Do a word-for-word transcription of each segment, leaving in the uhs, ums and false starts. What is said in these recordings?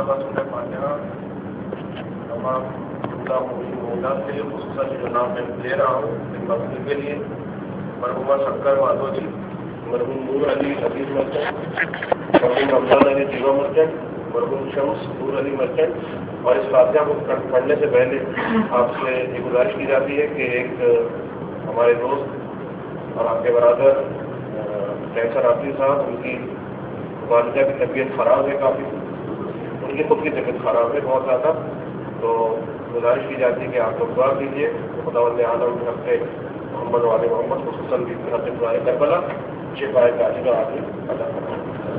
مرتبہ سورہ فاتحہ تمام اللہ موجودہ کے لیے خصوصاً جو نام میں لے رہا ہوں ان مسئلے کے لیے مرحومہ شکر مادھو جی، مرحوم نور علی عزیز مرچنٹ، مرحوم رمضان علی جیوا مرچنٹ، مرحوم شمس نور علی مرچنٹ، اور اس فاتحہ کو پڑھنے سے پہلے آپ سے یہ گزارش کی جاتی ہے کہ ایک ہمارے دوست اور آپ کے برادر کیسر آفی صاحب، ان کی والدہ کی طبیعت خراب ہے، کافی ان کی خود کی طبیعت خراب ہے بہت زیادہ، تو گزارش کی جاتی ہے کہ آپ لوگ دعا کیجیے خداوند عالم اپنے محمد والے محمد خصوصاً بھی دعائے کربلا شفا کاجلہ عاجل عطا فرمائے۔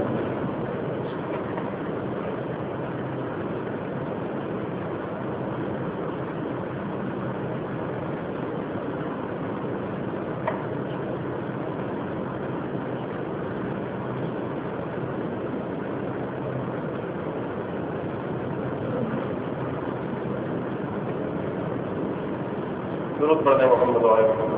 درود پڑھتے محمد والے محمد۔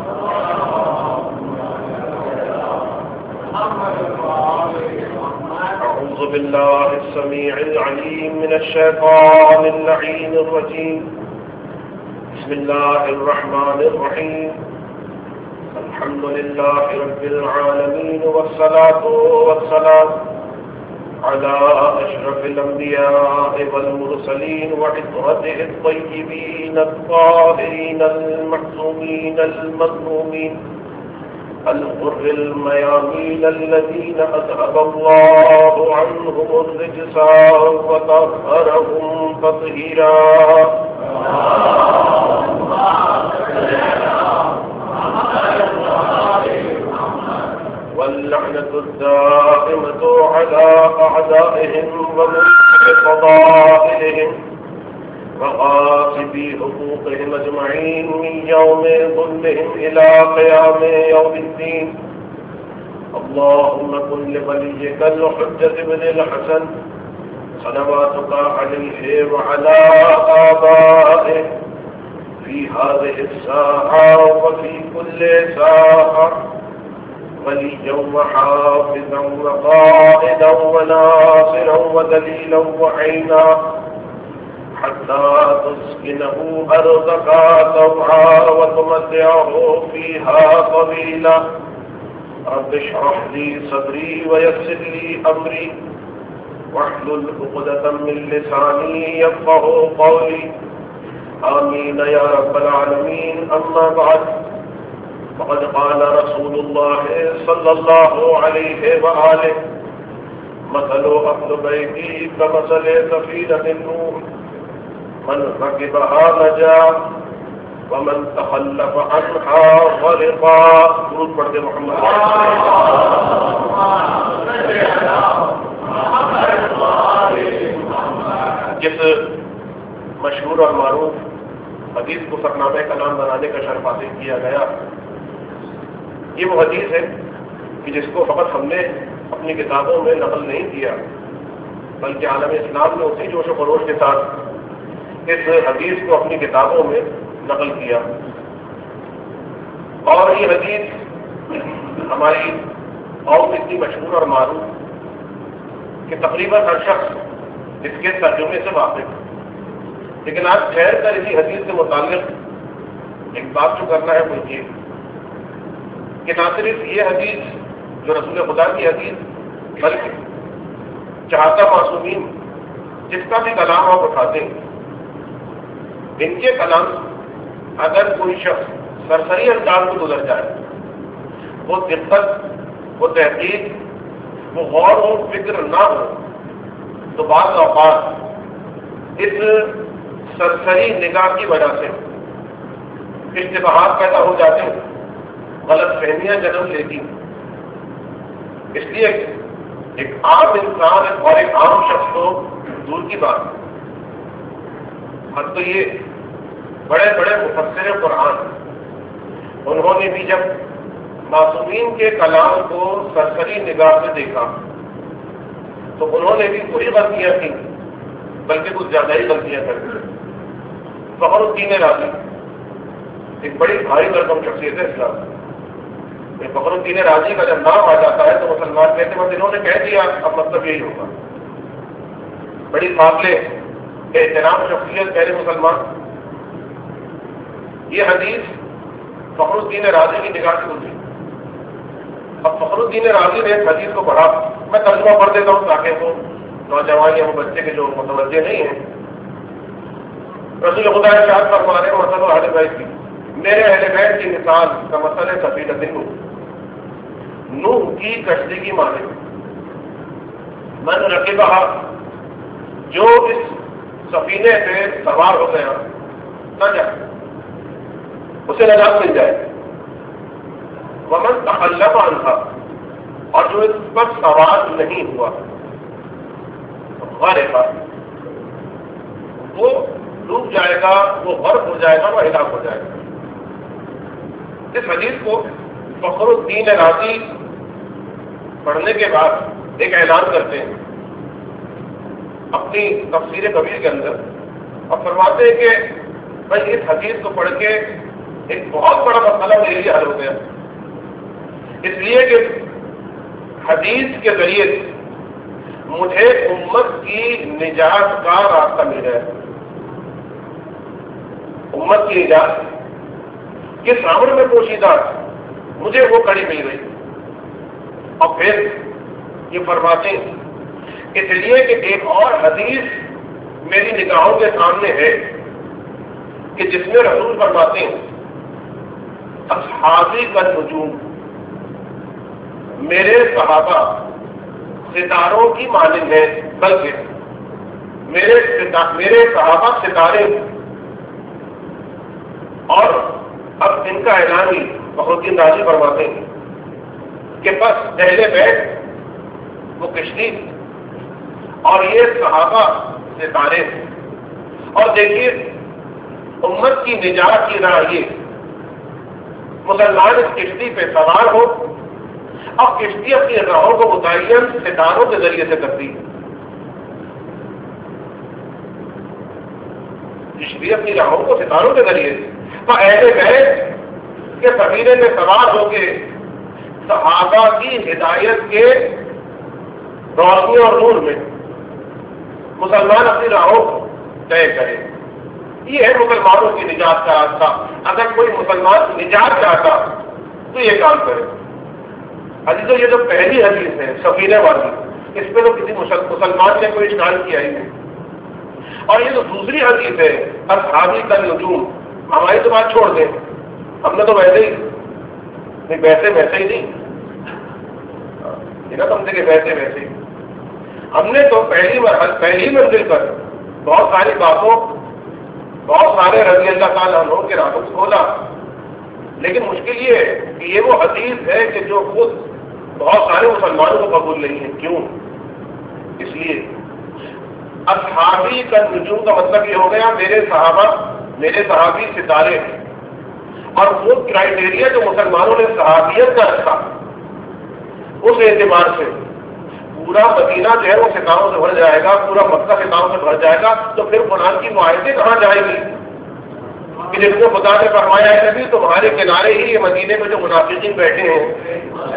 أعوذ بالله السميع العليم من الشيطان اللعين الرجيم، بسم الله الرحمن الرحيم، الحمد لله رب العالمين، والصلاة والسلام على أشرف الأنبياء والمرسلين وعطرته الطيبين الطاهرين المعصومين المظلومين الغر الميامين الذين أذهب الله عنهم الرجس وطهرهم تطهيرا۔ واللعنة الدائمة على أعدائهم ومنكر فضائلهم وغاصبي حقوقهم أجمعين من يوم ظلهم إلى قيام يوم الدين۔ اللهم كن لوليك الحجة بن الحسن صلواتك عليه وعلى آبائه في هذه الساعة وفي كل ساعة وليا وحافظا وقائدا وناصرا ودليلا وعينا، حتى تسكنه أرضك طوعا وتمتعه فيها طويلا۔ رب اشرح لي صدري ويسر لي أمري واحلل عقدة من لساني يفقهوا قولي، آمين يا رب العالمين۔ أما بعد، فقد قال رسول الله صلى الله عليه وآله: مثل أهل بيتي كمثل سفينة نوح، من ركبها نجا ومن تخلف عنها غرقا۔ درود پڑھتے محمد۔ جس مشہور اور معروف حدیث کو سرنامہ کلام بنانے کا شرف حاصل کیا گیا، یہ وہ حدیث ہے کہ جس کو فقط ہم نے اپنی کتابوں میں نقل نہیں کیا، بلکہ عالم اسلام نے اسی جوش و خروش کے ساتھ اس حدیث کو اپنی کتابوں میں نقل کیا، اور یہ حدیث ہماری قوم اتنی مشہور اور معروف کہ تقریباً ہر شخص اس کے ترجمے سے واقف ہے۔ لیکن آج ٹھہر کر اسی حدیث سے متعلق ایک بات جو کرنا ہے وہ یہ کہ نہ صرف یہ حدیث جو رسول خدا کی حدیث، بلکہ چاہتا معصومین جس کا بھی کلام آپ اٹھاتے ہیں، ان کے کلام اگر کوئی شخص سرسری انداز میں گزر جائے، وہ دقت، وہ تحقیق، وہ غور و فکر نہ ہو، تو بعض اوقات اس سرسری نگاہ کی وجہ سے اشتباہات پیدا ہو جاتے ہیں، غلط فہمیاں جنم لیتی ہیں۔ اس لیے ایک عام انسان اور ایک عام شخص کو دور کی بات، اب تو یہ بڑے بڑے مفسر قرآن، انہوں نے بھی جب معصومین کے کلام کو سرسری نگاہ سے دیکھا تو انہوں نے بھی وہی غلطیاں کی، بلکہ کچھ زیادہ ہی غلطیاں کر دی۔ فخر الدین رازی ایک بڑی بھاری رقم شخصیت ہے اسلام، فخر الدین رازی کا جب نام آ جاتا ہے تو مسلمان کہتے ہیں بس انہوں نے کہہ دیا اب مطلب یہی ہوگا۔ بڑی قابل احترام شخصیت پہلے مسلمان. یہ حدیث فخر الدین رازی کی نگاہ سے گزری. اب فخر الدین رازی نے اس حدیث کو پڑھا. میں ترجمہ پڑھ دیتا ہوں تاکہ وہ نوجوان یا وہ بچے کے جو متوجہ نہیں ہیں. رسول خدا ارشاد فرمانے مثل اہل بیت کی، میرے اہل بیت کی مثال کا مثل ہے سفینۃ نوح، نوح کی کشتی کی مانند. من رکبہا، جو اس سفینے پہ سوار ہو گیا نجا، اسے نجات مل جائے. ومن تخلف عنہا، اور جو اس پر سوار نہیں ہوا غرق، وہ ڈوب جائے گا، وہ غرق ہو جائے گا، وہ ہلاک ہو جائے گا. اس حدیث کو فخر الدین رازی پڑھنے کے بعد ایک اعلان کرتے ہیں اپنی تفسیر کبیر کے اندر، اور فرماتے ہیں کہ بھائی اس حدیث کو پڑھ کے ایک بہت بڑا مسئلہ میرے لیے حل ہو گیا، اس لیے کہ حدیث کے ذریعے مجھے امت کی نجات کا راستہ مل گیا. امت کی نجات کے سامنے میں پوشیدہ مجھے وہ کڑی مل گئی. اور پھر یہ فرماتے ہیں اس لیے کہ ایک اور حدیث میری نگاہوں کے سامنے ہے کہ جس میں رسول فرماتے ہیں اصحابی کا نجوم، میرے صحابہ ستاروں کی مانند ہے، بلکہ میرے میرے صحابہ ستارے. اور اب ان کا اعلان ہی فخر الدین رازی فرماتے ہیں کہ بس اہل بیت وہ کشتی اور یہ صحابہ ستارے. اور دیکھیے امت کی نجات کی راہ یہ مسلمان اس کشتی پہ سوار ہو. اب کشتی اپنی راہوں کو متعین ستاروں کے ذریعے سے کرتی ہے. کشتی اپنی راہوں کو ستاروں کے ذریعے سے تو اہل بیت کے سفینے میں سوار ہو کے صحابہ کی ہدایت کے روشنی اور نور میں مسلمان اپنی راہوں کو طے کرے. یہ ہے مسلمانوں کی نجات کا راستہ. اگر کوئی مسلمان نجات چاہتا تو یہ کام کرے. حدیث یہ جو پہلی حدیث ہے سفینے والی، اس پہ تو کسی مسلمان نے کوئی اشکال کیا ہی نہیں. اور یہ جو دوسری حدیث ہے اصحابی کا نجوم، ہماری تو بات چھوڑ دیں، ہم نے تو ویسے ہی نہیں، ویسے ویسے ہی نہیں سمجھے کہ ویسے ویسے ہی ہم نے تو پہلی پہلی منزل پر بہت ساری باتوں، بہت سارے رضی اللہ تعالیٰ عنہ کے راستوں کو کھولا. لیکن مشکل یہ ہے کہ یہ وہ حدیث ہے کہ جو خود بہت سارے مسلمانوں کو قبول نہیں ہے. کیوں؟ اس لیے اصحابی کا نجوم کا مطلب یہ ہو گیا میرے صحابہ، میرے صحابی ستارے. اور وہ کرائٹیریا جو مسلمانوں نے صحابیت کا رکھا، اس اعتبار سے پورا مدینہ جو ہے وہ ستاروں سے بھر جائے گا، پورا مکہ ستاروں سے بھر جائے گا. تو پھر قرآن کی معاہدیں کہاں جائیں گی کہ جس کو خدا نے فرمایا ہے نبی تمہارے کنارے ہی یہ مدینے میں جو منافقین بیٹھے ہیں.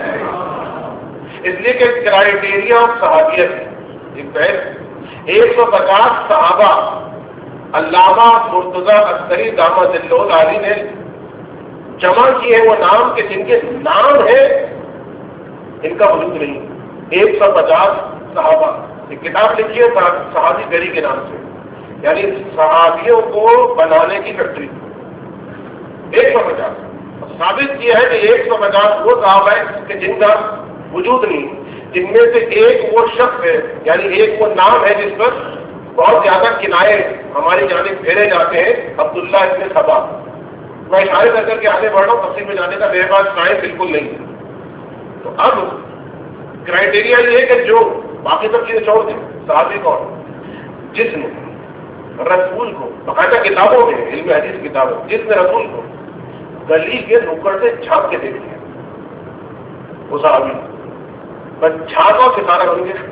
اس لیے کہ کرائٹیریا آف صحابیت ایک سو پچاس صحابہ علامہ مرتضیٰ عسکری دامت اللہ علی نے جمع کیے وہ نام کہ جن کے نام ہے ان کا وجود نہیں. ایک سو پچاس صحابہ، ایک کتاب لکھی ہے صحابی گری کے نام سے، یعنی صحابیوں کو بنانے کی فیکٹری. ایک سو پچاس ثابت کیا ہے کہ ایک سو پچاس وہ صحابہ ہیں کہ جن کا وجود نہیں، جن میں سے ایک وہ شخص ہے، یعنی ایک وہ نام ہے جس پر بہت زیادہ کنائے ہماری جانب پھیرے جاتے ہیں، عبداللہ ابن سبا. میں اشارے کر کر کے آگے بڑھ رہا ہوں، تفصیل میں جانے کا میرے پاس ٹائم بالکل نہیں. تو اب کرائٹیریا یہ ہے کہ جو باقی سب چیزیں چھوڑ دیں، صحابی کون جس نے رسول کو باقاعدہ کتابوں میں، علم حدیث کتابوں، جس نے رسول کو گلی کے نکڑ سے جھانک کے دیکھ لیا، وہ صحابی بس جھانکا ستارہ بن گیا.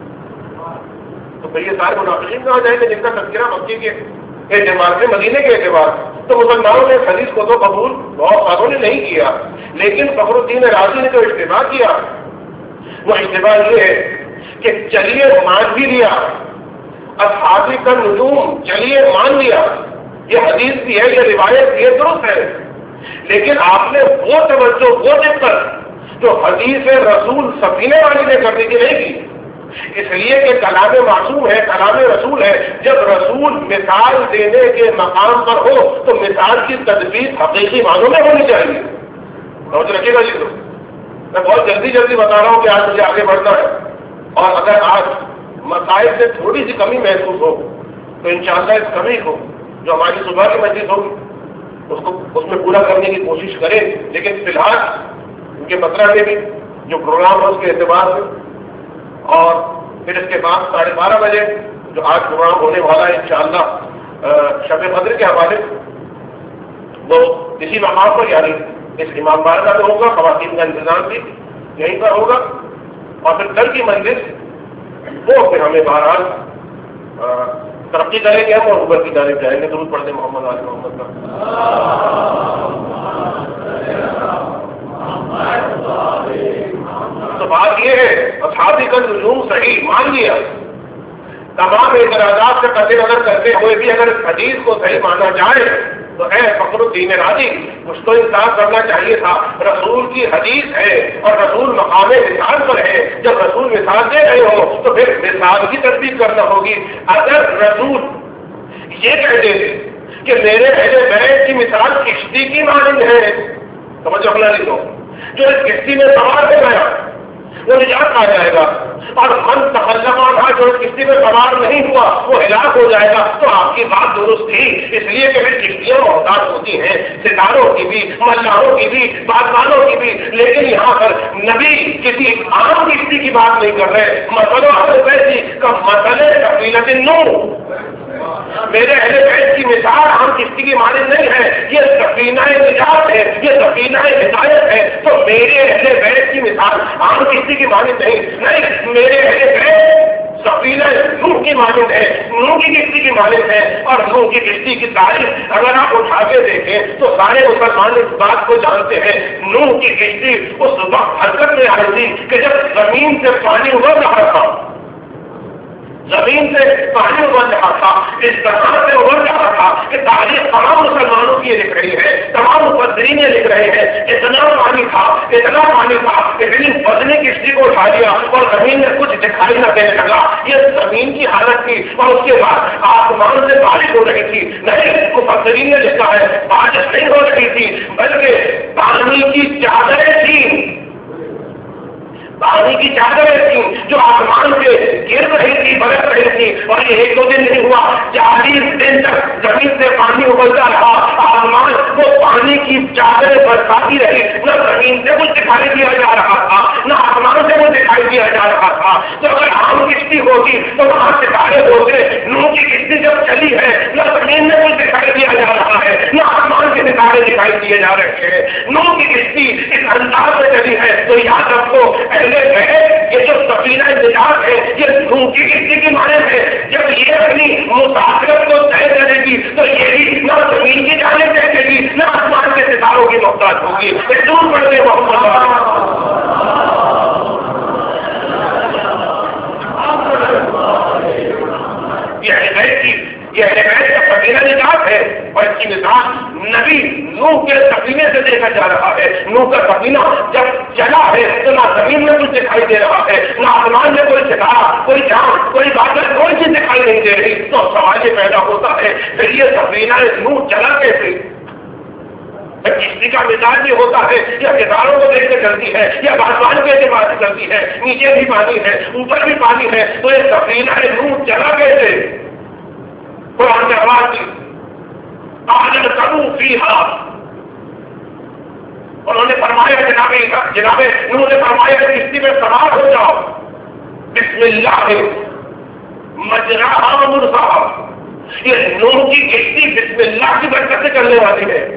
تو پھر یہ سارے منافقین کہاں جائیں گے جن کا تذکرہ مکی کے اعتبار سے، مدینے کے اعتبار سے؟ تو مسلمانوں نے حدیث کو تو قبول بہت ساروں نے نہیں کیا، لیکن فخر الدین رازی نے جو اجتماع کیا وہ اجتماع یہ ہے کہ چلیے مان بھی لیا اصحابی کا نجوم، چلیے مان لیا یہ حدیث بھی ہے، یہ روایت بھی ہے، درست ہے، لیکن آپ نے وہ توجہ، وہ دقت جو حدیث رسول سفینے والی نے کرنے کی نہیں کی، اس لیے کہ کلام معصوم ہے، کلام رسول ہے۔ جب رسول مثال دینے کے مقام پر ہو تو مثال کی تدبیر حقیقی معنوں میں ہونی چاہیے۔ سمجھ رکھیے گا جی، میں بہت جلدی جلدی بتا رہا ہوں کہ آج مجھے آگے بڑھنا ہے، اور اگر آج مسائل سے تھوڑی سی کمی محسوس ہو تو انشاءاللہ اس کمی کو جو ہماری صبح کی مجلس ہوگی اس کو اس میں پورا کرنے کی کوشش کریں، لیکن فی الحال ان کے پترہ میں بھی جو پروگرام ہے اس کے اعتبار سے، اور پھر اس کے بعد ساڑھے بارہ بجے جو آج پروگرام ہونے والا ہے انشاءاللہ شب قدر کے حوالے وہ اسی مقام پر، یعنی اس امام بارگاہ میں ہوگا، خواتین کا انتظام بھی یہیں پر ہوگا، اور پھر کل کی مجلس وہ پھر ہمیں بہرحال ترقی کریں گے ہم اور اوپر کی جانب جائیں گے۔ درود پڑھتے محمد آل محمد کا۔ تو بات یہ ہے اصحابی کا نجوم صحیح مان لیا، تمام اعتراضات سے قطع نظر کرتے ہوئے بھی اگر اس حدیث کو صحیح مانا جائے تو اے فخر الدین راضی کچھ تو انصاف کرنا چاہیے تھا۔ رسول کی حدیث ہے اور رسول مقام مثال پر ہے، جب رسول مثال دے رہے ہو تو پھر مثال کی تصدیق کرنا ہوگی۔ اگر رسول یہ کہتے تھے کہ میرے اہل بیت کی مثال کشتی کی مانند ہے، سمجھ رکھنا نہیں ہو، جو اس کشتی میں سوار ہو گیا وہ نجات آ جائے گا، اور من تخلف عنہا جو اس کشتی میں سوار نہیں ہوا وہ ہلاک ہو جائے گا، تو آپ کی بات درست تھی۔ اس لیے کہ پھر کشتیاں محتاج ہوتی ہیں، ستاروں کی بھی، ملاحوں کی بھی، بادبانوں کی بھی، لیکن یہاں پر نبی کسی عام کشتی کی بات نہیں کر رہے۔ مثلا اہل بیت کا مثل سفینۃ النوح، میرے اہل بیت کی مثال عام کشتی کی مانند نہیں ہے، یہ سفینہ نجات ہے، یہ سفینہ ہدایت ہے۔ تو میرے اہل بیت کی مثال عام کشتی کی مانند نہیں، نہیں، میرے اہل بیت سفینہ نوح کی مانند ہے، نوح کی کشتی کی مانند ہے۔ اور نوح کی کشتی کی تاریخ اگر آپ اٹھا کے دیکھیں تو سارے مسلمان اس بات کو جانتے ہیں، نوح کی کشتی اس وقت حرکت میں آئی تھی کہ جب زمین سے پانی ابل رہا تھا، زمین سے پانی ابل رہا تھا، اس طرح سے ابل رہا تھا کہ تاریخ تمام مسلمانوں کی لکھ رہی ہے، تمام مفسرین لکھ رہے ہیں، اتنا پانی تھا، اتنا پانی تھا کہ بڑی وزنی کشتی کو اٹھا لیا اور زمین میں کچھ دکھائی نہ دینے لگا۔ یہ زمین کی حالت تھی، اور اس کے بعد آسمان سے بارش ہو رہی تھی۔ نہیں، مفسرین نے لکھا ہے بارش نہیں ہو رہی تھی بلکہ پانی کی چادریں تھیں، پانی کی چادریں تھیں جو آسمان سے گر رہی تھی، برس رہی تھی، اور یہ ایک دو دن نہیں ہوا، چالیس دن تک زمین سے پانی ابلتا رہا، آسمان وہ پانی کی چادریں برساتی رہی، نہ زمین سے کچھ دکھائی دیا جا رہا تھا، نہ آسمان سے کچھ دکھائی دیا جا رہا تھا۔ تو اگر عام کشتی ہوتی تو وہاں ستارے ہوتے، نوح کی کشتی جب چلی ہے نہ زمین میں کچھ دکھائی دیا جا رہا ہے، نہ آسمان کے ستارے دکھائی دیے جا رہے ہیں۔ نوح کی کشتی اس انداز میں چلی ہے تو یاد رکھو یہ جو سفینہ نجات ہے یہ نوح کی کشتی کی مانند ہے۔ جب یہ اپنی مسافرت کو طے کرے گی تو یہ بھی نہ زمین کی جانب دیکھے گی نہ آسمان کے ستاروں کی محتاج ہوگی۔ دور پڑتے محمد یہ ہدایت کی یہ ہدایت کا سفینہ نجات ہے، اور اس کی مثال نبی نوح کے سفینے سے دیکھا جا رہا ہے۔ نوح کا سفینہ جب چلا ہے تو نہ زمین میں کچھ دکھائی دے رہا ہے، نہ آسمان میں کوئی ستارہ، کوئی چاند، کوئی بادل، کوئی چیز دکھائی نہیں دے رہی۔ تو سوال یہ پیدا ہوتا ہے پھر یہ سفینہ نوح چلا کیسے؟ کشتی کا مزاج یہ ہوتا ہے یا ستاروں کو دیکھ کے چلتی ہے یا آسمان کے اعتبار سے چلتی ہے، نیچے بھی پانی ہے اوپر بھی پانی ہے، تو یہ سفینہ نوح چلا کیسے؟ قرآن نے آواز دی آج کروں فیہا، انہوں نے فرمایا جناب جناب نوح نے فرمایا کہ کشتی میں سوار ہو جاؤ، بسم اللہ مجراہا و مرساہا، یہ نوح کی کشتی بسم اللہ کی برکت سے چلنے والی ہے۔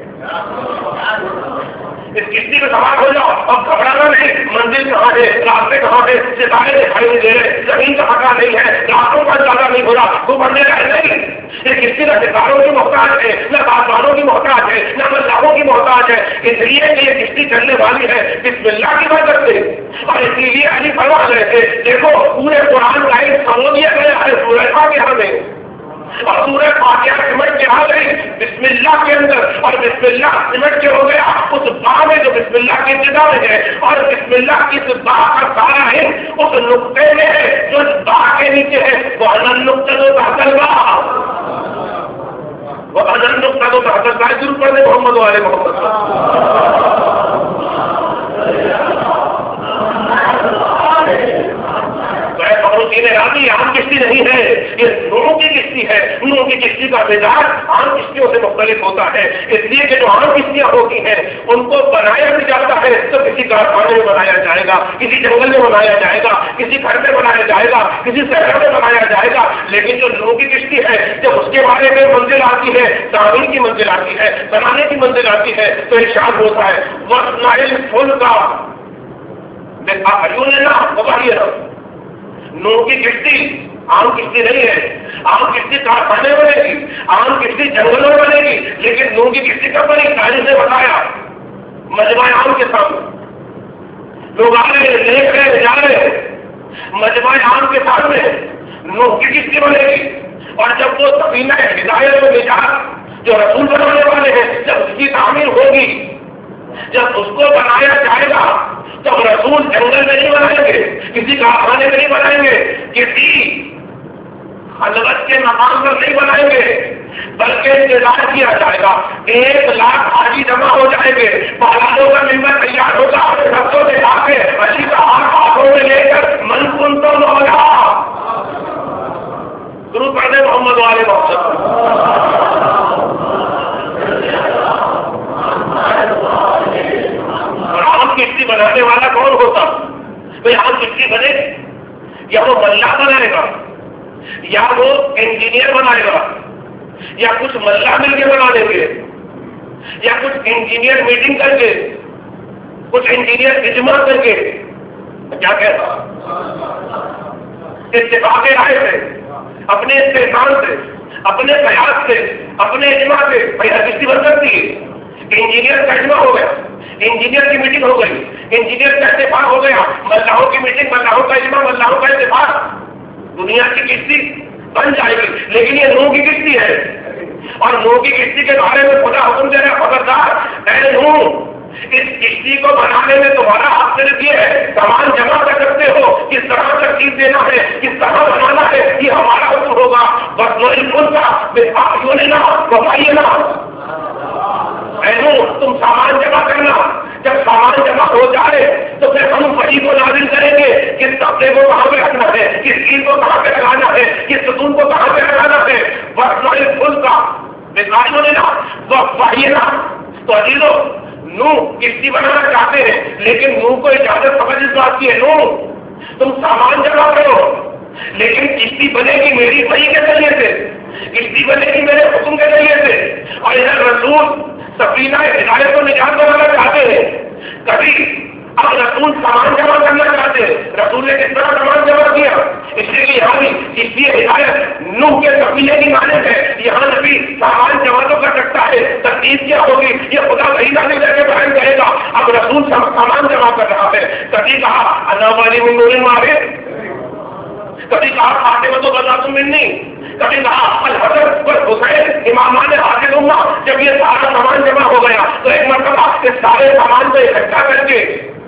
اس کشتی میں سوار ہو جاؤ اور گھبرانا نہیں، منزل کہاں ہے، راستے کہاں ہے، ستارے دکھائی نہیں دے رہے، زمین کا پتہ نہیں ہے، راتوں کا اندازہ نہیں ہو رہا، تو بڑھنے کا نہیں، یہ کشتی نہ ستاروں کی محتاج ہے، نہ بادبانوں کی محتاج ہے، نہ ملاحوں کی محتاج ہے، اس لیے کہ یہ کشتی چلنے والی ہے بسم اللہ کی مدد سے۔ اور اسی لیے علی فرما رہے تھے دیکھو پورے قرآن کا ایک سمجھ دیا گیا ہے سورہ فاتحہ میں، اور سورہ فاتحہ سمٹ کے آ گئی بسم اللہ کے اندر، اور بسم اللہ سمٹ کے ہو گیا اس با میں جو بسم اللہ کی ابتدا میں ہے، اور بسم اللہ کی اس با کا سارا ہے اس نقطے میں ہے جو اس با کے نیچے ہے، وہ انن نقطہ تو تحت با، وہ انن نقطہ تو تحت با، ضرور پڑھنے محمد والے محمد راضی عام کشتی نہیں ہے، یہ نوحوں کی کشتی ہے۔ نوح کی کشتی کا مزاج عام کشتیوں سے مختلف ہوتا ہے، اس لیے کہ جو عام کشتیاں ہوتی ہیں ان کو بنایا بھی جاتا ہے تو کسی کارخانے میں بنایا جائے گا، کسی جنگل میں بنایا جائے گا، کسی گھر میں بنایا جائے گا، کسی شہر میں بنایا جائے گا، لیکن جو نوح کی کشتی ہے جب اس کے بارے میں منزل آتی ہے، تعمیر کی منزل آتی ہے، بنانے کی منزل آتی ہے تو ارشاد ہوتا ہے وَاصْنَعِ الْفُلْكَ بِأَعْيُنِنَا۔ نوح کی کشتی عام کشتی نہیں ہے، عام کشتی کارخانے بنے گی، عام کشتی جنگلوں میں بنے گی، لیکن نوح کی کشتی کب بنی؟ سائنس نے بتایا مجمع عام کے سامنے، لوگ آ رہے ہیں دیکھ رہے ہیں جا رہے ہیں، مجمع عام کے سامنے نوح کی کشتی بنے گی، اور جب وہ سفینہ ہدایت و نجات جو رسول بنانے والے ہیں جب اس کی تعمیر ہوگی، جب اس کو بنایا جائے گا تو رسول جنگل میں نہیں بنائیں گے، کسی کارخانے میں نہیں بنائیں گے، کسی خلوت کے مقام پر نہیں بنائیں گے، بلکہ انتظار کیا جائے گا ایک لاکھ حاجی جمع ہو جائیں گے، پہاڑوں کا ممبر تیار ہوگا، رسوں سے آ کے علی کا ہاتھ ہاتھوں میں لے کر من کن تو مولا شروع کر دیں محمد والے محمد۔ کشتی بنانے والا کون ہوتا؟ بھائی عام کشتی بنے یا وہ ملا بنائے گا، یا وہ انجینئر بنائے گا، یا کچھ ملا مل کے بنا دیں گے، یا کچھ انجینئر میٹنگ کر کے، کچھ انجینئر اجماع کر کے، کیا کہتا اتفاق رائے سے، اپنے استحسان سے، اپنے قیاس سے، اپنے اجماع سے بھائی ہر کشتی بن سکتی ہے۔ انجینئر کا اجماع ہو گیا، انجینئر کی میٹنگ ہو گئی، انجینئر کا اتفاق ہو گیا، ملاحوں کی میٹنگ، ملاحوں کا اجماع، ملاحوں کا اتفاق، دنیا کی کشتی بن جائے گی۔ لیکن یہ نوح کی کشتی ہے، اور نوح کی کشتی کے بارے میں خدا حکم دے رہا خبردار اے نوح اس کشتی کو بنانے میں تمہارا حق صرف یہ ہے سامان جمع کر سکتے ہو، کس طرح ترتیب دینا ہے، کس طرح بنانا ہے، یہ ہمارا حکم ہوگا، بس وہ ان کا بتائیے نا تم سامان جمع کرنا، جب سامان جمع ہو جائے تو پھر ہم وحی کو نازل کریں گے، کس کپڑے کو کہاں پہ رکھنا ہے، کس چیز کو کہاں پہ لگانا ہے، کس ستون کو کہاں پہ لگانا ہے، بس پھول کا بتائیے نا بتائیے نا۔ تو عزیزو نوح کشتی بنانا چاہتے ہیں، لیکن نوح کو اجازت سمجھ اس بات کی ہے نوح تم سامان جمع کرو، لیکن کشتی بنے گی میری وحی کے ذریعے سے، کشتی بنے گی میرے حکم کے ذریعے سے۔ اور ادھر رسول سفینہ ہدایت کو نجات بنانا چاہتے ہیں، کبھی اب رسول سامان جمع کرنا چاہتے ہیں، رسول نے کس طرح سامان جمع کیا، اس لیے کہ یہاں بھی کشتی ہدایت نوح کے سفینے کی مانند ہے، یہاں نبی سامان جمع تو کر سکتا ہے، ترتیب کیا ہوگی یہ خدا وہی نازل کر کے بیان کرے گا۔ اب رسول سامان جمع کر رہا ہے، کبھی کہا اللہ والی نور مارے، کبھی کہا فاطمہ تو بذات منی، کبھی کہا الحسن والحسین امامان حاضر امہ۔ جب یہ سارا سامان جمع ہو گیا تو ایک مرتبہ اس سارے سامان کو اکٹھا کر کے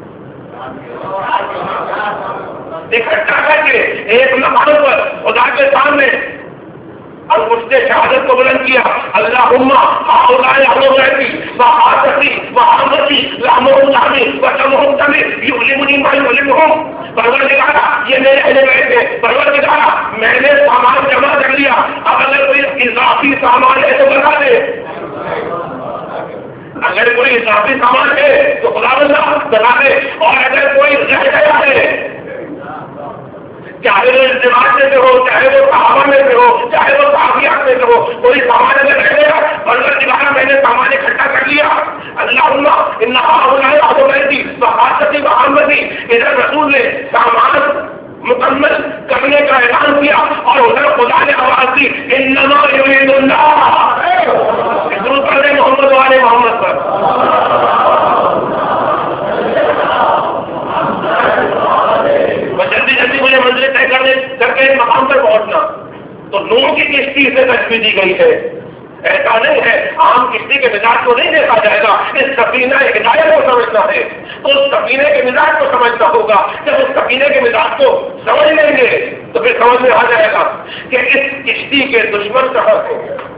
اکٹھا کر کے ایک مقام پر خدا کے سامنے انگشت شہادت کو بلند کیا، اللہم ہؤلاء اولادی وحاجتی وحامتی لامہم لہمی وسمہم تمی یعلمنی ما یعلمہم۔ پروردگارا یہ میرے اہل بیت ہے، پروردگارا میں نے سامان جمع کر لیا، اب اگر کوئی اضافی سامان ہے تو بتا دے، اگر کوئی اضافی سامان ہے تو خدا بندہ بتا دے، اور اگر کوئی رہ گیا ہے چاہے وہ ازدواج میں سے ہو، چاہے وہ صحابہ میں سے ہو، چاہے وہ صحابیات میں سے ہو، کوئی سامان اگر رہ گیا پروردگارا میں نے سامان اکٹھا کر لیا، اللہم ان ہؤلاء اولادی وحاجتی وحامتی۔ ادھر رسول نے سامان مکمل کرنے کا اعلان کیا، اور ادھر خدا نے آواز دی انما یرید کشتی سے تشبیہ دی گئی ہے. ایسا نہیں ہے عام کشتی کے مزاج کو نہیں دیکھا جائے گا. اس سفینہ ہدایت کو سمجھنا ہے تو اس سفینے کے مزاج کو سمجھنا ہوگا. جب اس سفینے کے مزاج کو سمجھ لیں گے تو پھر سمجھ میں آ جائے گا کہ اس کشتی کے دشمن کہاں ہیں,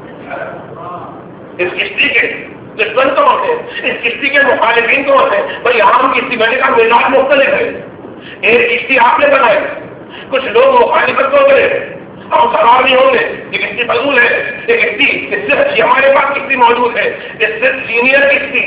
اس کشتی کے دشمن کون ہے, اس کشتی کے مخالفین کون ہیں. بھائی عام کشتی بنے کا مزاج مختلف ہے. ایک کشتی آپ نے بنائی, کچھ لوگ مخالفت کو کرے, ہم سوار نہیں ہوں گے, یہ کشتی فضول ہے. یہ کشتی اس سے اچھی ہمارے پاس کشتی موجود ہے, اس سے سینئر کشتی,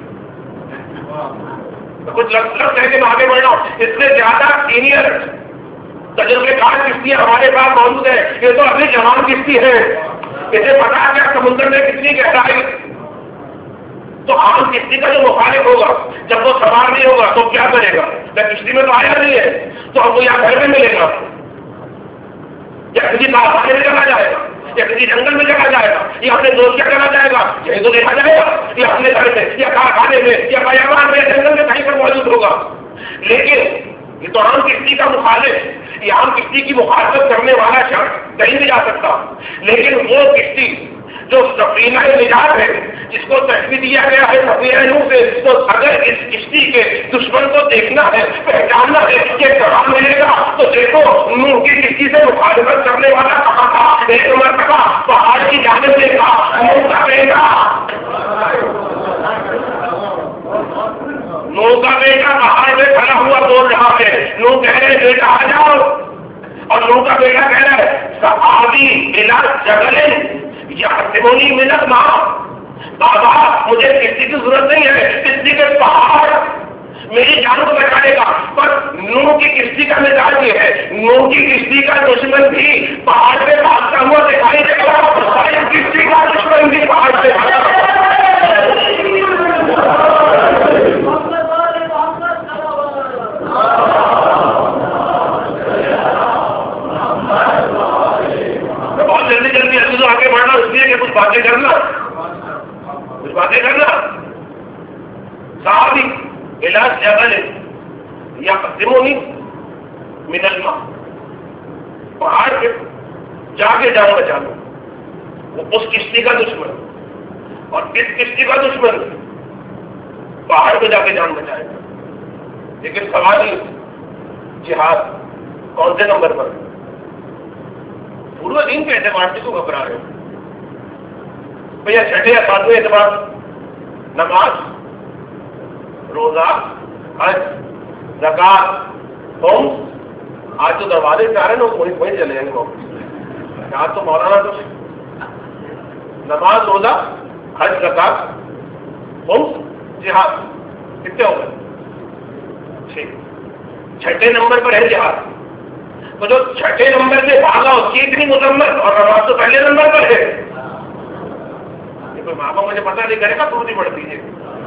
کچھ لفظ ہے کہ میں آگے بڑھ رہا ہوں, اس سے زیادہ سینئر تجربے کار کشتی ہمارے پاس موجود ہے. یہ تو ابھی جوان کشتی ہے, اسے پتا ہے کیا سمندر میں کتنی گہرائی. تو عام کشتی کا جو مخالف ہوگا جب وہ سوار نہیں ہوگا تو کیا کرے گا؟ جب کشتی میں تو آیا نہیں ہے تو اب وہ یا گھر میں ملے گا, یا کسی کارخانے میں چلا جائے گا, یا کسی جنگل میں چلا جائے گا, یا اپنے دوست کے چلا جائے گا, یہی تو دیکھا جائے گا, یا اپنے گھر میں یا کارخانے میں یا بیابان میں جنگل میں کہیں پر موجود ہوگا. لیکن یہ تو عام کشتی کا مخالف, یہ عام کشتی کی مخالفت کرنے والا شخص کہیں نہیں جا سکتا. لیکن وہ کشتی جو سفینہ نجات ہے, جس کو تشبیہ دیا گیا ہے سفینہ نوح سے, تو اگر اس کشتی کے دشمن کو دیکھنا ہے, پہچاننا ہے کہ کہاں ملے گا, تو دیکھو نوح کی کشتی سے مخالفت کرنے والا کہاں تھا. ایک مرتبہ پہاڑ کی جانب دیکھا, نوح کا بیٹا, نوح کا بیٹا پہاڑ میں کھڑا ہوا بول رہا ہے. نوح کہہ رہے بیٹا آ جاؤ, اور نوح کا بیٹا کہہ رہا ہے صحابی بلا جگل یا سمونی ملت ماں, بابا مجھے کسی کی ضرورت نہیں ہے, کسی کے پہاڑ میری جان کو بچائے گا. پر نوح کی کشتی کا مزاج یہ ہے, نوح کی کشتی کا دشمن بھی پہاڑ پہ بھاگتا ہوا دکھائی دے گا, اور کشتی کا دشمن بھی پہاڑ پہ بھاگتا. بہت جلدی جلدی ابھی تو آگے بڑھنا اس لیے کہ کچھ باتیں کرنا کچھ باتیں کرنا صحابی علاج جگہ لے یا قدمونی من الماء, پہاڑ پہ جا کے جان بچا لو. وہ اس کشتی کا دشمن اور اس کشتی کا دشمن پہاڑ پہ جا کے جان بچائے گا. لیکن سوال جہاد کون سے نمبر پر؟ پورا دین کے اعتبار سے تو گھبرا رہے ہو بھیا. چھٹے یا ساتویں اعتبار, نماز, روزہ, حج, زکات, قوم, آج تو دروازے سے آ رہے نا وہیں وہیں چلے جائیں گے. آج تو مولانا کچھ نماز, روزہ, حج, زکات, قوم, جہاد, کتنے ہو گئے؟ ٹھیک. چھٹے نمبر پر ہے جہاد. تو جو چھٹے نمبر سے بھاگا اس کی اتنی مذمت, اور نماز تو پہلے نمبر پر ہے. کوئی بابا مجھے پتہ نہیں کرے گا, تو نہیں پڑھ دیجیے.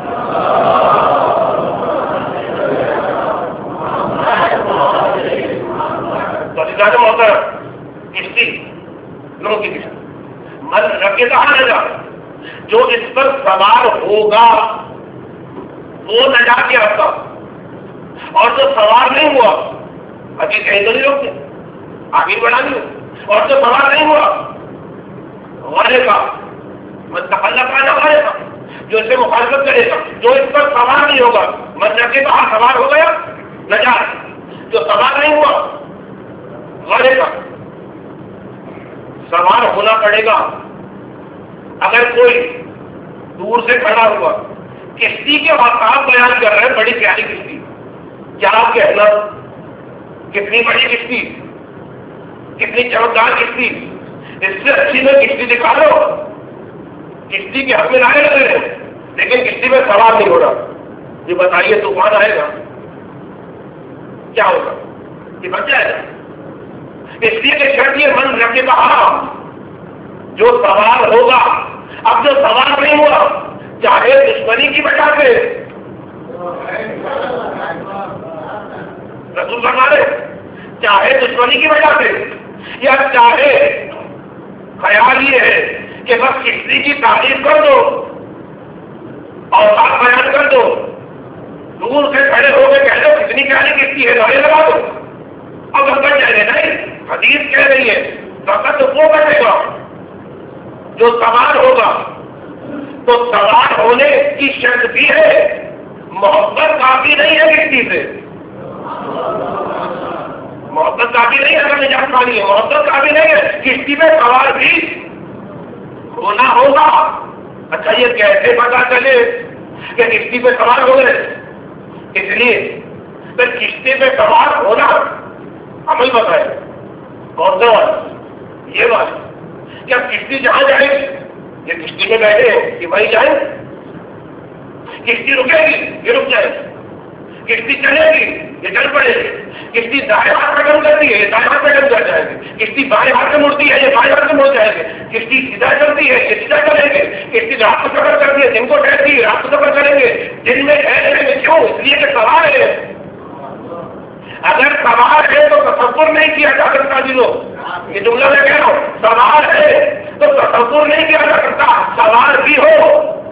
تو محترم کشتی نوح کی کشتی من رکھے کہاں لگا, جو اس پر سوار ہوگا وہ نجات یافتہ, اور جو سوار نہیں ہوا ابھی کہیں تو نہیں روکتے, آگے بڑھا نہیں, اور جو سوار نہیں ہوا غرے کا متخلف آنا غرے کا, جو اس سے مخالفت کرے گا. جو اس پر سوار نہیں ہوگا مت رکھے کہاں سوار ہو گیا نجات, جو سوار نہیں ہوا غرے کا. سوار ہونا پڑے گا. اگر کوئی دور سے کھڑا ہوا کشتی کے واقعات بیان کر رہے ہیں, بڑی پیاری کشتی, کیا آپ کہنا کتنی بڑی کشتی, کتنی چمکدار کشتی, اس سے اچھی میں کشتی دکھا لو. کشتی کے حق میں لائے لگ رہے ہیں, لیکن کشتی میں سوار نہیں ہو رہا. یہ بتائیے طوفان آئے گا کیا ہوگا؟ یہ بچ جائے گا. اس لیے کہ شرط یہ من رکھے کہا جو سوار ہوگا. اب جو سوار نہیں ہوا چاہے دشمنی کی وجہ سے, رسول فرماتے چاہے دشمنی کی وجہ سے, یا چاہے خیال یہ ہے کہ بس کشتی کی تعریف کر دو اور بات بیان کر دو, دور سے کھڑے ہو کے کہہ دو کتنی پیاری کشتی ہے, نعرے لگا دو, اب ہم بچ جائیں گے. نہیں, حدیث کہہ رہی ہے فقط وہ بچے گا جو سوار ہوگا تو سوار ہونے کی شرط بھی ہے، محبت کافی نہیں ہے کشتی سے، محبت کافی نہیں ہے اگر نجات پانی ہے، محبت کافی نہیں ہے، کشتی میں سوار بھی ہونا ہوگا۔ اچھا یہ کیسے پتا چلے کہ کشتی پہ سوار ہو گئے؟ اس لیے پھر کشتی پہ سوار ہونا عمل بتائے، کون سا بات؟ یہ بات کہ اب کشتی جہاں جائے گی، یہ کشتی میں بیٹھے ہیں کہ وہیں جائیں، کشتی رکے گی یہ رک جائے گی، کشتی چلے گی یہ چل پڑے گی، کشتی دائیں ہاتھ پہ قدم کرتی ہے یہ دائیں ہاتھ پہ قدم کر جائے گی، کشتی بائیں ہاتھ سے مڑتی ہے یہ بائیں ہاتھ سے مڑ جائے گی، کشتی سیدھا چلتی ہے یہ سیدھا چلے گی، کشتی رات کو سفر کرتی ہے دن کو ٹھہرتی ہے رات کو سفر کریں گے، دن میں ٹھہریں گے، کیوں؟ اس لیے کہ سوار ہے۔ اگر سوار ہے تو تصور نہیں کیا جا سکتا، جی لوگ یہ جملہ میں کہہ رہا ہوں، سوار ہے تو تصور نہیں کیا جا سکتا سوار بھی ہو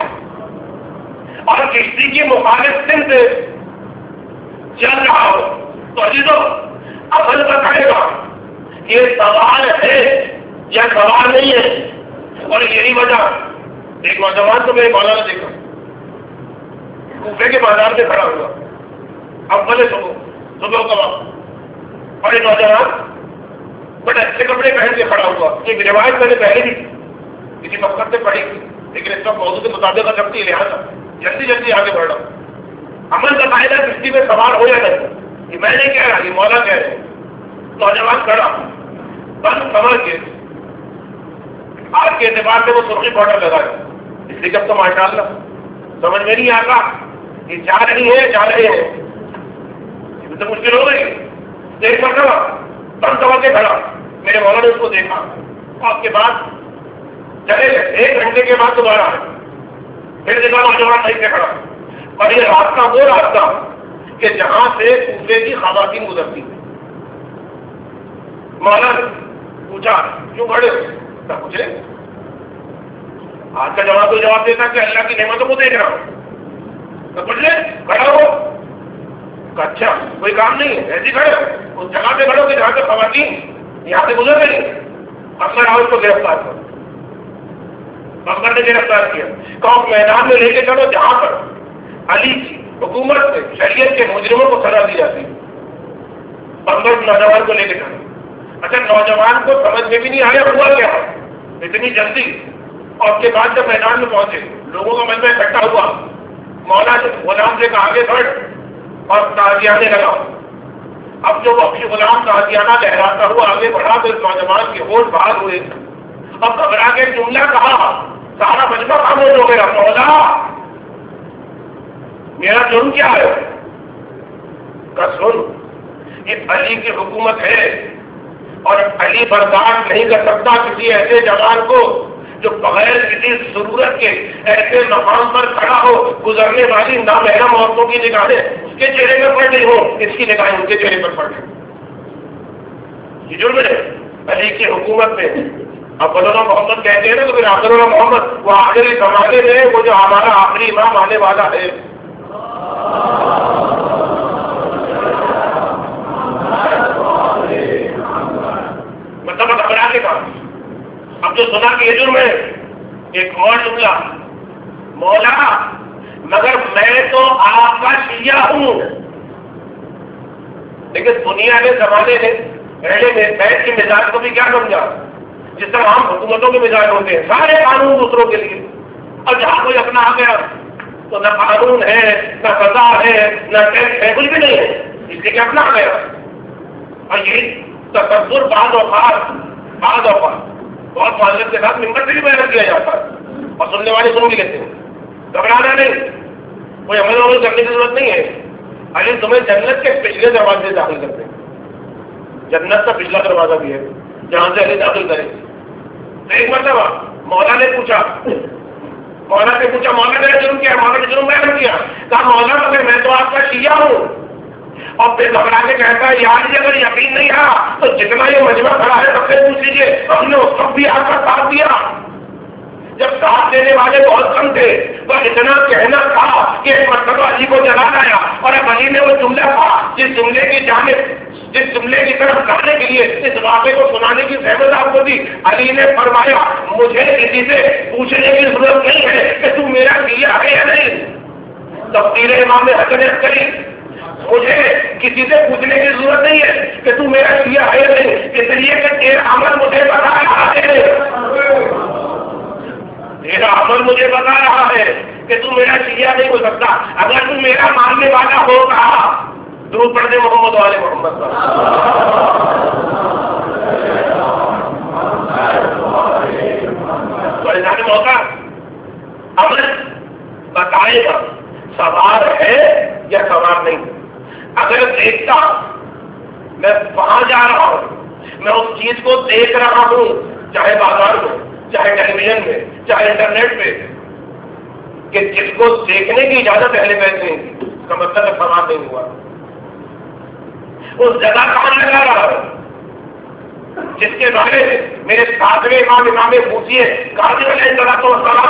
اور کشتی کی مخالف سمت چل رہا ہو تو عزیزو عمل بتائے گا یہ سوال ہے یا سوال نہیں ہے۔ اور یہی وجہ ایک نوجوان کو میرے مولانا نے دیکھا کوفے کے بازار میں کھڑا ہوا، اب بولے صبح صبح کا وقت، اور ایک نوجوان بڑے اچھے کپڑے پہن کے کھڑا ہوا۔ یہ روایت میں نے پہلے بھی کسی مقصد سے پڑھی تھی لیکن اس وقت موضوع کے مطابق کرتی ہے، لہٰذا جلدی جلدی آگے بڑھ رہا ہوں۔ عمل کا قاعدہ کشتی میں سوار ہو یا نہیں، یہ میں نہیں کہہ رہا، یہ مولا کہہ رہے ہیں۔ نوجوان کھڑا بند سمجھ کے آج کے اعتبار سے وہ سرخی پاؤڈر لگا ہے، اس لیے جب تو ماشاء اللہ سمجھ میں نہیں آتا یہ جا رہی ہے جا رہے ہیں، یہ تو مشکل ہو گئی۔ ایک مرتبہ بند سمجھ کے کھڑا، میرے مولا نے اس کو دیکھا، اور کے بعد چلے گئے، ایک گھنٹے کے بعد دوبارہ پھر دیکھا نوجوان صحیح سے کھڑا، اور یہ راستہ وہ راستہ کہ جہاں سے کوفے کی خواتین گزرتی ہیں۔ مولا نے پوچھا کیوں کھڑے ہو؟ کچھ نہیں، آج کا جواب تو جواب دیتا کہ اللہ کی نعمتوں کو دیکھ رہا ہوں، تو کچھ نہیں کھڑا ہو۔ اچھا کوئی کام نہیں ہے، ایسے کھڑے ہو اس جگہ پہ کھڑے ہو کہ جہاں سے خواتین یہاں سے گزر گئی، اکثر آؤ اس کو گرفتار کرو۔ اکثر نے گرفتار کیا، کہو میدان میں لے کے چلو جہاں پر علی کی حکومت سے شریعت کے مجرموں کو سزا دی جاتی ہے، بمبر نوجوان کو لے کے چلو۔ اچھا نوجوان کو سمجھ میں بھی نہیں آیا ہوا کیا اتنی جلدی، اور اس کے بعد جب میدان میں پہنچے لوگوں کا من میں اکٹھا ہوا، مولا نے غلام سے کہا آگے بڑھ اور تازیانے لگا۔ اب جو وہ اپنی غلام تازیانہ لہراتا ہوا آگے بڑھا تو اس نوجوان کے ہوش باہر ہوئے، اب گھبرا کے جملہ کہا، سارا مجمع خاموش ہو گیا، مولا میرا جرم کیا ہے؟ کہ سن یہ علی کی حکومت ہے اور علی برداشت نہیں کر سکتا کسی ایسے جوان کو جو بغیر کسی ضرورت کے ایسے مقام پر کھڑا ہو، گزرنے والی نامحرم عورتوں کی نگاہیں اس کے چہرے پر پڑ رہی ہو، اس کی نگاہیں ان کے چہرے پر پڑ رہی، یہ جرم ہے علی کی حکومت میں۔ اب بلونا محمد کہتے ہیں نا، تو پھر آخر محمد وہ آخری زمانے میں وہ جو ہمارا آخری امام آنے والا ہے، مطلب گھبرا کے کہا۔ اب جو سنا کہ یہ جرم ہے، ایک اور جملہ، مولا مگر میں تو آپ کا شیعہ ہوں، لیکن دنیا کے زمانے میں پہلے میں بیت کے مزاج کو بھی کیا سمجھا، جس طرح ہم حکومتوں کے مزاج ہوتے ہیں، سارے قانون دوسروں کے لیے، اور جہاں کوئی اپنا آ گیا تو نہ قانون ہے نہ سزا ہے نہ ٹیکس ہے، کچھ بھی نہیں ہے، اس لیے کہ اپنا آ گیا۔ اور یہ تصور بعض اوقات بعض اوقات بہت معذرت کے ساتھ ممبر سے بھی بیان کیا جاتا ہے اور سننے والے سن بھی لیتے ہیں۔ گھبرانا نہیں، کوئی عمل عمل کرنے کی ضرورت نہیں ہے، علی تمہیں جنت کے پچھلے دروازے سے داخل کرتے ہیں، جنت کا پچھلا دروازہ بھی ہے جہاں سے علی داخل کرے۔ ایک مرتبہ مولا نے پوچھا مولا نے پوچھا مولا نے جرم کیا؟ مولا نے جرم بیان کیا، کہا مولا مگر میں تو آپ کا شیعہ ہوں، اور پھر گھبرا کے کہتا ہے یار یہ اگر یقین نہیں رہا تو جتنا یہ مجمع کھڑا ہے سب سے پوچھ لیجیے، ہم نے اس وقت بھی آپ کا ساتھ دیا، جب ساتھ دینے والے بہت کم تھے، بس اتنا کہنا تھا کہ ایک مرتبہ علی کو جلا لایا، اور اب علی نے وہ جملہ تھا جس جملے کی جانب جس جملے کی طرف جانے کے لیے اس واقعے کو سنانے کی زحمت آپ کو دی. علی نے فرمایا مجھے کسی سے پوچھنے کی ضرورت نہیں ہے کہ تو میرا شیعہ ہے یا نہیں. تفسیر امام حسن عسکری، مجھے کسی سے پوچھنے کی ضرورت نہیں ہے کہ تو میرا شیعہ ہے یا نہیں، اس لیے کہ تیرا عمل مجھے بتا رہا ہے تیرا عمل مجھے بتا رہا ہے کہ تو میرا شیعہ نہیں ہو سکتا. اگر تو میرا ماننے والا ہوگا، درود پڑھ دے محمد والے محمد کا موقع عمل بتائے گا سوار ہے یا سوار نہیں. اگر دیکھتا میں وہاں جا رہا ہوں، میں اس چیز کو دیکھ رہا ہوں، چاہے بازار میں، چاہے ٹیلی ویژن میں، چاہے انٹرنیٹ پہ، کہ جس کو دیکھنے کی اجازت پہلے پہلے نہیں تھی، اس کا مطلب ہے سوار نہیں ہوا. اس جگہ کام لگا رہا ہوں جس کے بارے میں میرے ساتویں امام امام موسی قاضی علیہ الصلوۃ والسلام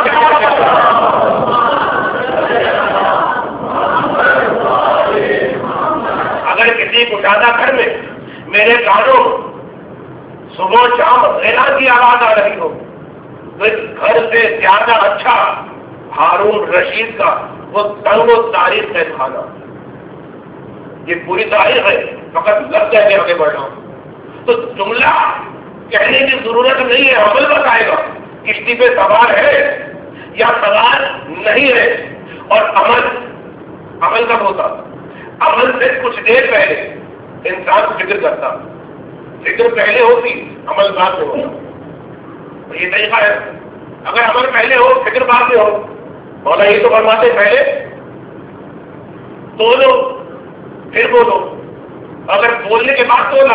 اگر کسی کشادہ گھر میں میرے کانوں صبح شام غنا کی آواز آ رہی ہو تو اس گھر سے زیادہ اچھا ہارون رشید کا وہ تنگ و تاریخ ہے کھانا. یہ پوری تاریخ ہے، فقط لگ جائے کہ آگے بڑھ رہا ہوں. تو جملہ کہنے کی ضرورت نہیں ہے، عمل بتائے گا کشتی پہ سوار ہے یا سوار نہیں ہے. اور عمل عمل کب ہوتا؟ عمل سے کچھ دیر پہلے انسان فکر کرتا، فکر پہلے ہوتی، عمل بعد میں ہوتا. یہ طریقہ ہے. اگر عمل پہلے ہو فکر بعد میں ہو، مولا یہ تو فرماتے پہلے بولو پھر بولو. اگر بولنے کے بعد بولا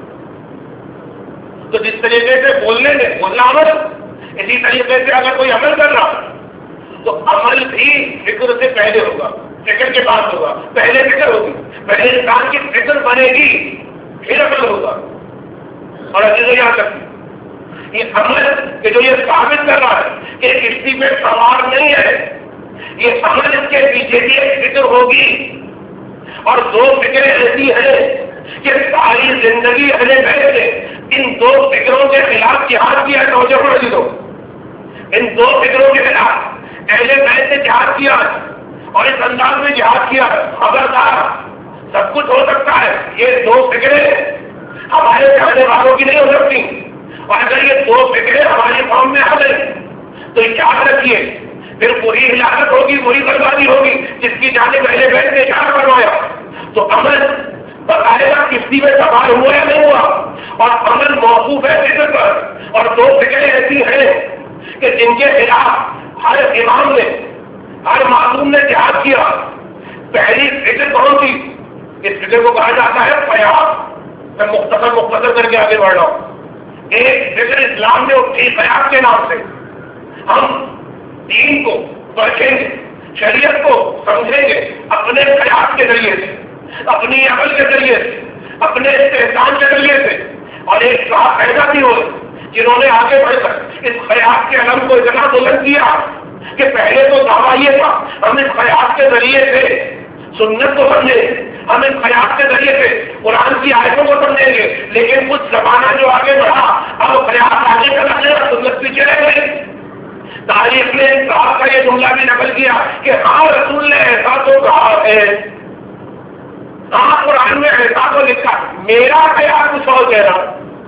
تو جس طریقے سے بولنے میں بولنا عمل، اسی طریقے سے اگر کوئی عمل کر رہا تو عمل بھی فکر سے پہلے ہوگا، فکر کے بعد ہوگا. پہلے فکر ہوگی، پہلے انسان کی فکر بنے گی پھر عمل ہوگا. اور عزیزو یاد رکھیے، یہ عمل کہ جو یہ ثابت کر رہا ہے کہ کشتی پہ سوار نہیں ہے، یہ عمل اس کے پیچھے بھی ایک فکر ہوگی. اور دو فکریں ایسی ہیں کہ ساری زندگی اہل بیت نے ان دو فکروں کے خلاف جہاد کیا ہے. نوجوانوں نے دو ان دو فکروں کے خلاف اہل بیت نے جہاد کیا اور اس انداز میں جہاد کیا. خبردار، سب کچھ ہو سکتا ہے، یہ دو فکریں ہمارے چاہنے والوں کی نہیں ہو سکتی. اور اگر یہ دو فکریں ہماری قوم میں آ گئی تو یاد رکھیے پھر پوری ہلاکت ہوگی، پوری بربادی ہوگی جس کی جانب اہل بیت نے اشارہ کروایا. تو عمل بتائے گا کشتی میں سوار ہوا یا نہیں ہوا، اور عمل موقوف ہے فکر پر. اور دو فکریں ایسی ہیں کہ جن کے خلاف ہر امام نے، ہر معصوم نے جہاد کیا. پہلی فکر کون سی؟ اس فکر کو کہا جاتا ہے قیاس. میں مختصر مختصر کر کے آگے بڑھ رہا ہوں. ایک فکر اسلام میں اٹھی قیاس کے نام سے. ہم دین کو پرکھیں گے، شریعت کو سمجھیں گے اپنے قیاس کے ذریعے سے، اپنی عمل کے ذریعے سے، اپنے استحسان کے ذریعے سے. اور ایک صاحب ایسا بھی ہو جنہوں نے آگے بڑھ کر اس قیاس کے علم کو اتنا بلند کیا کہ پہلے تو دعویٰ یہ تھا ہم اس قیاس کے ذریعے سے سنت کو سمجھیں، ہم اس قیاس کے ذریعے سے قرآن کی آیتوں کو سمجھیں گے. لیکن کچھ زمانہ جو آگے بڑھا اب قیاس آگے چلا گیا، سنت پیچھے رہ گئی. تاریخ نے صاحب کا یہ جملہ بھی نقل کیا کہ ہاں رسول نے ایسا تو کہا ہے، ہاں قرآن میں ایسا تو لکھا، میرا خیال کچھ اور کہہ رہا.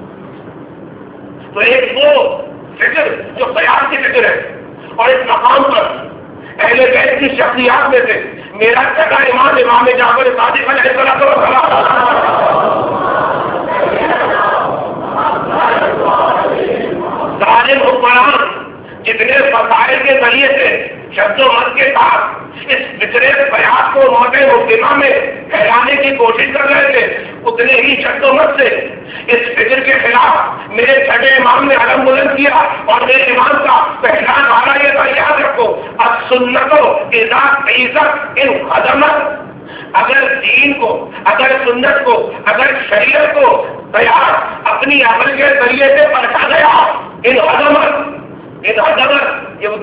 تو ایک وہ فکر جو قیاس کی فکر ہے. اور اس مقام پر اہل بیت کی شخصیات میں سے میرا چھٹا امام امام جعفر صادق علیہ السلام ظالم حکمران جتنے فضائل کے ذریعے سے شد و مد کے ساتھ اس فکرے بیات کو موقع مسلمہ میں پھیلانے کی کوشش کر رہے تھے، اتنے ہی شد و مد سے اس فکر کے خلاف میرے چھٹے امام نے علم بلند کیا. اور میرے امام کا پہلا نعرہ یہ تھا، یاد رکھو، السنتو اذا عزت ان خدمت. اگر دین کو، اگر سنت کو، اگر شریعت کو تیار اپنی عمل کے ذریعے سے پرکھا گیا، ان خدمت ان حضرت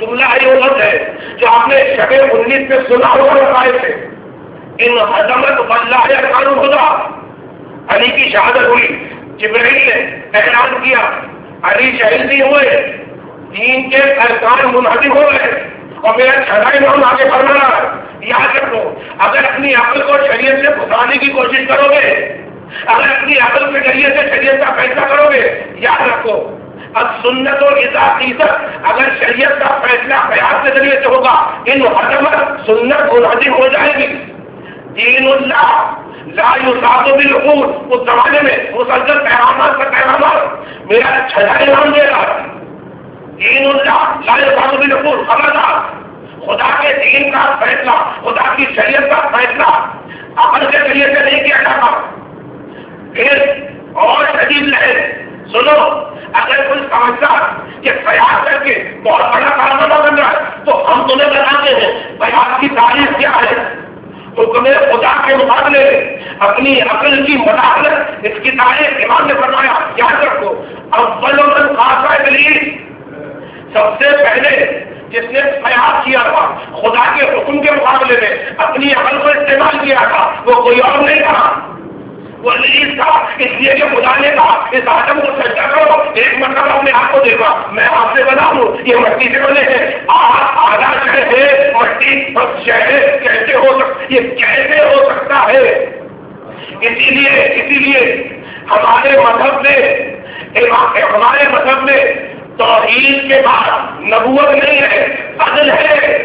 جملہ یہ غلط ہے جو آپ نے شب انیس میں سنا ہوا رکھائے تھے، ان حضمت واللہ ارکان الہدی، علی کی شہادت ہوئی، جبرائیل نے اعلان کیا، علی شہید نہیں ہوئے، دین کے ارکان منہدم ہو گئے، اور میرا چھٹا امام آگے بڑھ رہا ہے۔ یاد رکھو، اگر اپنی عقل کو شریعت سے گھسانے کی کوشش کرو گے، اگر اپنی عقل کے ذریعے سے شریعت کا فیصلہ کرو گے، یاد رکھو اب سنت و اطاعت اگر شریعت کا فیصلہ قیاس کے ذریعے سے ہوگا، ان حکمت سنت منہدم ہو جائے گی۔ دین اللہ لا یصاد بالعقول، اس زمانے میں مسلسل پیغامات پر پیغامات میرا چھٹا امام دے رہا ہے، دین اللہ لا یصاد بالعقول، خبردار خدا کے دین کا فیصلہ، خدا کی شریعت کا فیصلہ عقل کے ذریعے سے نہیں کیا جاتا۔ پھر اور شدید ہے، سنو، اگر کوئی سمجھتا کہ قیاس کر کے بہت بڑا کارنامہ بن رہا ہے تو ہم تمہیں بتاتے ہیں قیاس کی تعریف کیا ہے۔ حکم خدا کے مقابلے اپنی عقل کی مداخلت، اس کی تعریف امام نے فرمایا، یاد رکھو، اول من قاس ابلیس، سب سے پہلے جس نے قیاس کیا تھا خدا کے حکم کے مقابلے میں اپنی عقل کو استعمال کیا تھا، وہ کوئی اور نہیں تھا، وہ ابلیس تھا۔ اس لیے کہ خدا نے کہا اس آدم کو سجدہ کرو، ایک مرتبہ اپنے آپ کو دیکھا، میں آپ سے بتا دوں یہ مٹی سے بنے ہیں، آپ آدھا شہر ہے مٹی بس شہر کیسے ہو سکتا، یہ کیسے ہو سکتا ہے؟ اسی لیے اسی لیے ہمارے مذہب میں ہمارے مذہب میں توحید کے بعد نبوت نہیں ہے، عدل ہے۔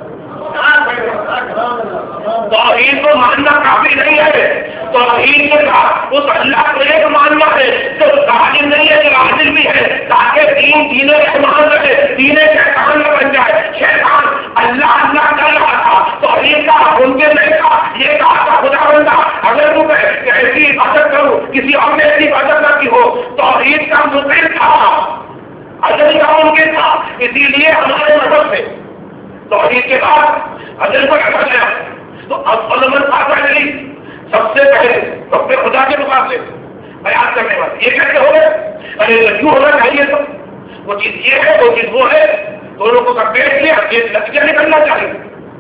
توحید کو ماننا کافی نہیں ہے، توحید کے بعد اس اللہ کو ایک ماننا ہے جو ظالم نہیں ہے، جو عادل بھی ہے، تاکہ دین دین رحمان رہے، دین شیطان نہ بن جائے۔ شیطان اللہ اللہ کر رہا تھا، توحید کا ممکن نہیں تھا، یہ کہا تھا خدا بندہ اگر تم ایسی عبادت کروں کسی اور نے ایسی عبادت نہ کی ہو، توحید کا ممکن تھا، عدل کا ممکن تھا۔ اسی لیے ہمارے مذہب میں توحید کے بعد عدل پر رکھا گیا۔ تو اب علماء خاصا نہیں، سب سے پہلے رب خدا کے مقابلے بیان کرنے والے یہ کیسے ہو گئے؟ ارے کیوں ہونا چاہیے؟ تو وہ چیز یہ ہے، وہ چیز وہ ہے، دونوں کو کمپیئر کیا، یہ نتیجہ نکلنا چاہیے۔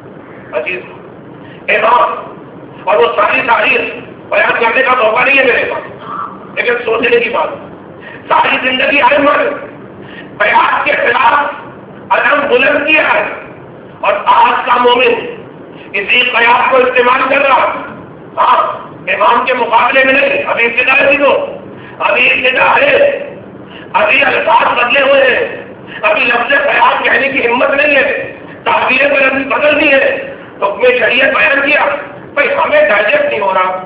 عزیز امام اور وہ ساری تاریخ بیان کرنے کا موقع نہیں ہے میرے پاس، لیکن سوچنے کی بات، ساری زندگی عالم بیان کے خلاف علم بلند کیا ہے، اور آج کا مومن اسی قیاس کو استعمال کر رہا، ہاں امام کے مقابلے میں نہیں، ابھی ابتدا ہے، تو ابھی ابتدا ہے، ابھی الفاظ بدلے ہوئے ہیں، ابھی لفظ قیاس کہنے کی ہمت نہیں ہے، تعبیریں بدلنی ہے، حکم شریعت بیان کیا، بھائی ہمیں ڈائجسٹ نہیں ہو رہا،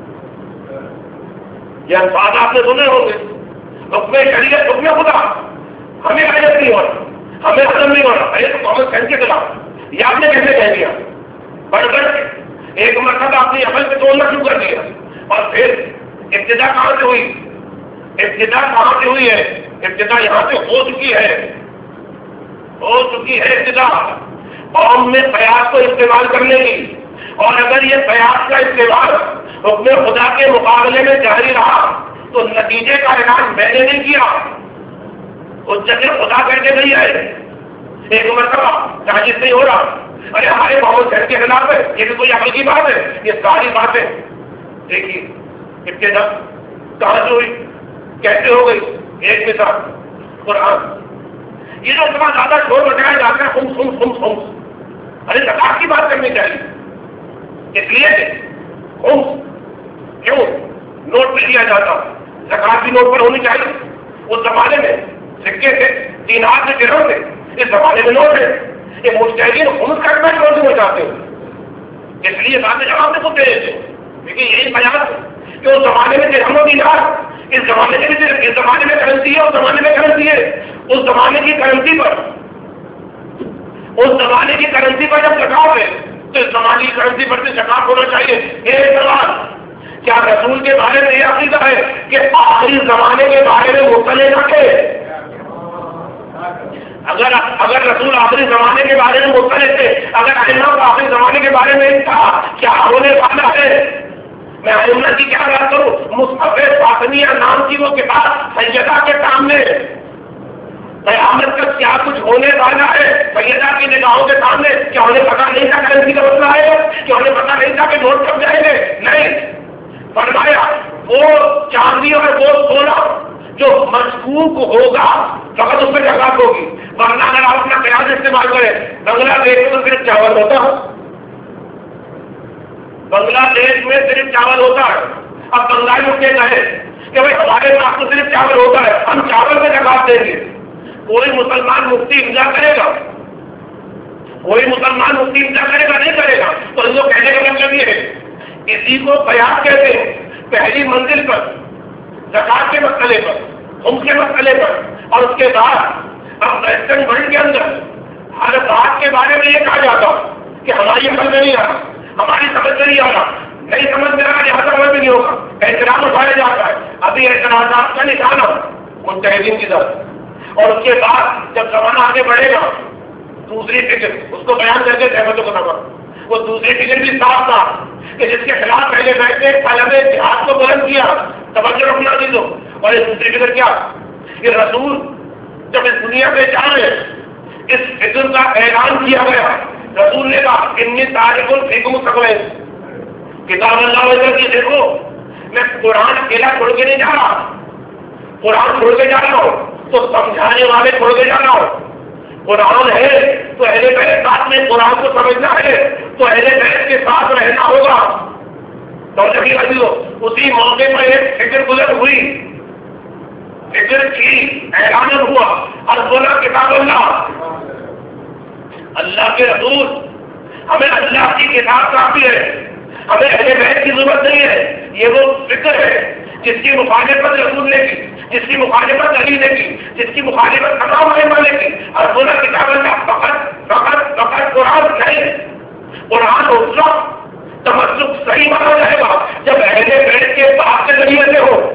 یہ الفاظ آپ نے سنے ہوں گے، حکم شریعت حکم خدا ہمیں ڈائجسٹ نہیں ہو رہا، ہمیں ہضم نہیں ہو رہا، یہ تو کامن سینس کے خلاف، یہ آپ نے کیسے کہہ دیا؟ بڑھ کر ایک مرتبہ اپنی عمل پہ توڑنا شروع کر دیا، اور پھر ابتدا کہاں سے ہوئی؟ ابتدا کہاں سے ہوئی ہے؟ ابتدا یہاں سے ہو چکی ہے، ہو چکی ہے ابتدا قوم میں قیاس کو استعمال کرنے کی، اور اگر یہ قیاس کا استعمال حکم خدا کے مقابلے میں جاری رہا تو نتیجے کا اعلان میں نے نہیں کیا، اس جگہ خدا کہہ کے نہیں آئے، ایک مرتبہ جاجز نہیں ہو رہا، ارے ہمارے محمد شہر کے خلاف ہے، یہ بھی کوئی عمل کی بات ہے، یہ ساری باتیں دیکھیے ابتدا کہاں سے ہوئی، کیسے ہو گئی؟ ایک مثال قرآن، یہ جو اتنا زیادہ شور مچایا جاتا ہے، خمس خمس خمس خمس، ارے زکات کی بات کرنی چاہیے، اس لیے خمس کیوں نوٹ پہ لیا جاتا، زکات بھی نوٹ پر ہونی چاہیے، اس زمانے میں سکے تھے، دینار سے گرو تھے، اس زمانے میں نوٹ ہے، یہ مستحقین خمس کرنا چھوڑ دے چاہتے ہیں، اس لیے باتیں جواب میں خود دے دیتے، لیکن یہی بیان ہے کہ اس زمانے میں درہم و دینار، اس زمانے میں اس زمانے میں کرنسی ہے، اس زمانے میں کرنسی ہے، اس زمانے کی کرنسی پر اس زمانے کی کرنسی پر جب زکات ہے تو اس زمانے کی کرنسی پر سے زکات ہونا چاہیے۔ ایک سوال، کیا رسول کے بارے میں یہ عقیدہ ہے کہ آخری زمانے کے بارے میں مطلع نہ تھے؟ اگر اگر رسول آخری زمانے کے بارے میں مطلع تھے، اگر ائمہ کو آخری زمانے کے بارے میں تھا کیا ہونے والا ہے؟ میں ائمہ کی کیا بات کروں، مصحف فاطمیہ نام کی وہ کتاب سیدہ کے سامنے قیامت کا کیا کچھ ہونے والا ہے سیدہ کی نگاہوں کے سامنے، کیا انہیں پتا نہیں تھا کرنسی کا مسئلہ آئے گا؟ کیا انہیں پتا نہیں تھا کہ نوٹ کب جائیں گے؟ نہیں، فرمایا وہ چاندی اور وہ سونا جو مشکوک ہوگا فقط اس میں زکات ہوگی، ورنہ اگر آپ اپنا قیاس استعمال کریں بنگلہ دیش میں تو صرف چاول ہوتا ہے، بنگلہ دیش میں صرف چاول ہوتا ہے۔ اب بنگالی اٹھ کے کہے کہ بھائی ہمارے پاس تو صرف چاول ہوتا ہے، ہم چاول میں زکات دیں گے، کوئی مسلمان مفتی امضا کرے گا؟ کوئی مسلمان مفتی امضا کرے گا؟ نہیں کرے گا۔ تو ان کو کہنے کا مطلب یہ ہے اسی کو قیاس کہتے ہیں، پہلی منزل پر زکات کے مسئلے پر، خمس کے مسئلے پر، اور اس کے بعد اب ویسٹرن ورلڈ کے اندر ہر بات کے بارے میں یہ کہا جاتا کہ ہماری عمل میں نہیں آ رہا، ہماری سمجھ میں نہیں آ رہا، نہیں سمجھ میں آ رہا، لہٰذا عمل بھی نہیں ہوگا، احترام اٹھایا جاتا ہے۔ ابھی اعتراضات کا نشانہ منتہدین کی طرف، اور اس کے بعد جب زمانہ آگے بڑھے گا دوسری فکر اس کو بیان کر کے سہمت کو نہ، وہ دوسری فکر بھی صاف تھا کہ جس کے خلاف پہلے بیٹھے طلب جہاد کو بلند کیا، توجہ رکھنا دیدو، اور یہ دوسری فکر کیا کہ رسول جب اس دنیا پہ جائے اس فکر کا اعلان کیا گیا، رسول نے کہا انی تارک الفکم سکوے، کتاب اللہ وجہ کی دیکھو میں قرآن اکیلا چھوڑ کے نہیں جا رہا، قرآن چھوڑ کے جا رہا ہوں تو سمجھانے والے چھوڑ کے جا رہا ہوں، قرآن ہے تو اہل بیت ساتھ میں قرآن کو سمجھنا ہے تو اہل بیت کے ساتھ رہنا ہوگا۔ تو جبھی عزیزو اسی موقع پر ایک فکر گزر ہوئی، فکر کی اعلان ہوا اور بولا کتاب اللہ، اللہ کے رسول، ہمیں اللہ کی کتاب کافی ہے، ہمیں اہل بیت کی ضرورت نہیں ہے۔ یہ وہ فکر ہے جس کی مخالفت رسول نے کی، جس کی مخالفت علی نے کی، جس کی مخالفت تمام علماء نے کی، اور بولا کتاب اللہ فقط فقط فقط قرآن نہیں، قرآن اس وقت تمسک صحیح مانا جائے گا جب اہل بیت کے پاس کے ذریعے سے ہو،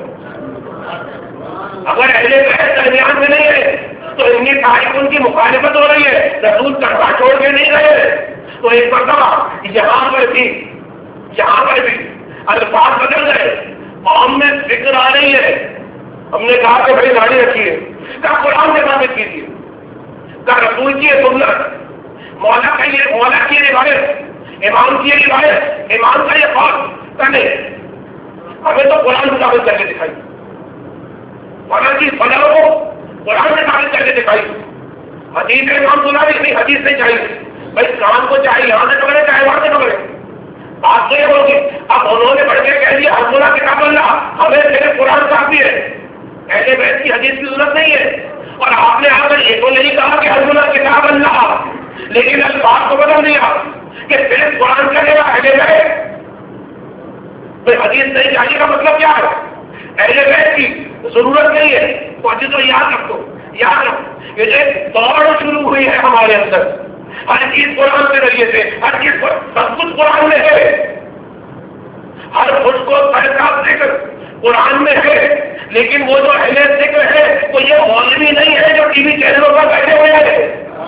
اگر اہل بیت درمیان میں نہیں ہے تو انی تاریخ ان کی مخالفت ہو رہی ہے، رسول کرتا چھوڑ کے نہیں رہے۔ تو ایک مرتبہ یہاں پر بھی یہاں پر بھی الفاظ بدل گئے، قوم میں فکر آ رہی ہے، ہم نے کہا کہ بھائی گاڑی رکھیے، کہا قرآن سے ثابت کیجیے، کہا رسول کی یہ سنت، مولا کا یہ مولا کی یہ روایت، امام کی یہ روایت، امام کا یہ قول، کہا نہیں ہمیں تو قرآن سے ثابت کر کے دکھائی، مولا کی فلاح کو قرآن سے ثابت کر کے دکھائی، حدیث امام سنا بھی نہیں، حدیث نہیں چاہیے، بھائی کام کو چاہے یہاں سے پکڑے چاہے وہاں سے پکڑے، بات تو یہ ہوگی۔ اب انہوں نے بڑھ کے کہہ دیا حضرہ کتاب اللہ، ہمیں صرف قرآن کافی ہے، اہل بیت کی حدیث کی ضرورت نہیں ہے، اور آپ نے آ کر یہ تو نہیں کہا کہ حضرہ کتاب اللہ، لیکن الفاظ کو بدل دیا کہ صرف قرآن چلے گا اہل بیت، تو حدیث نہیں چاہیے کا مطلب کیا ہے؟ اہل بیت کی ضرورت نہیں ہے۔ تو حدیث تو یاد رکھو، یاد رکھو کہ ایک دوڑ شروع ہوئی ہے ہمارے اندر، ہر چیز قرآن کے ذریعے سے، ہر چیز سب کچھ قرآن میں ہے، ہر خود کو کا ذکر قرآن میں ہے، لیکن وہ جو اہل ذکر ہے وہ یہ مولوی نہیں ہے جو ٹی وی چینلوں پر بیٹھے ہوئے ہیں،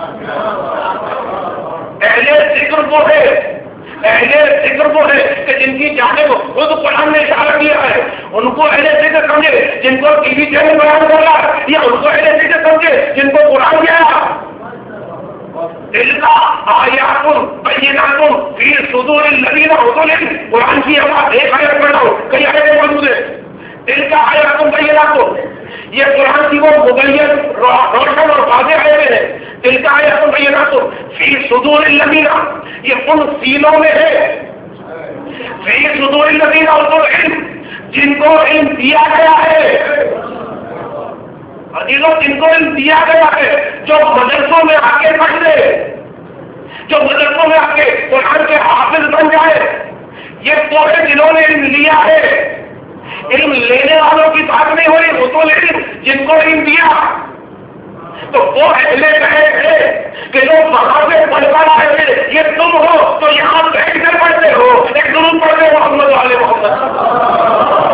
اہل ذکر وہ ہے، اہل ذکر وہ ہے کہ جن کی جانب خود قرآن نے اشارہ کیا ہے، ان کو اہل ذکر سمجھے جن کو ٹی وی چینل بیان کر رہا ہے، یا ان کو اہل ذکر سمجھے جن کو قرآن کیا آیات بینات فی صدور الذین اوتوا العلم، قرآن کی آواز ایک آیت پڑھ رہا ہوں، کئی آیتیں موجود ہیں، دل کا آیات بینات، یہ قرآن کی وہ مبین روشن اور واضح آیتیں ہیں، دل کا آیات بینات فی صدور الذین، یہ ان سینوں میں ہے، فی صدور الذین اوتوا العلم، جن کو علم دیا گیا ہے، عزیزوں جن کو علم دیا گیا ہے، جو مدرسوں میں آ کے پڑھ لے، جو مدرسوں میں آ کے قرآن کے حافظ بن جائے، یہ وہ ہے جنہوں نے علم لیا ہے۔ علم لینے والوں کی بات نہیں ہو رہی، وہ تو علم جن کو علم دیا، تو وہ اہل بیت ہے کہ جو وہاں سے پڑھ کر آئے تھے، یہ تم ہو تو یہاں بیٹھ کر پڑھتے ہو، ایک درود پڑھتے ہو محمد والے محمد۔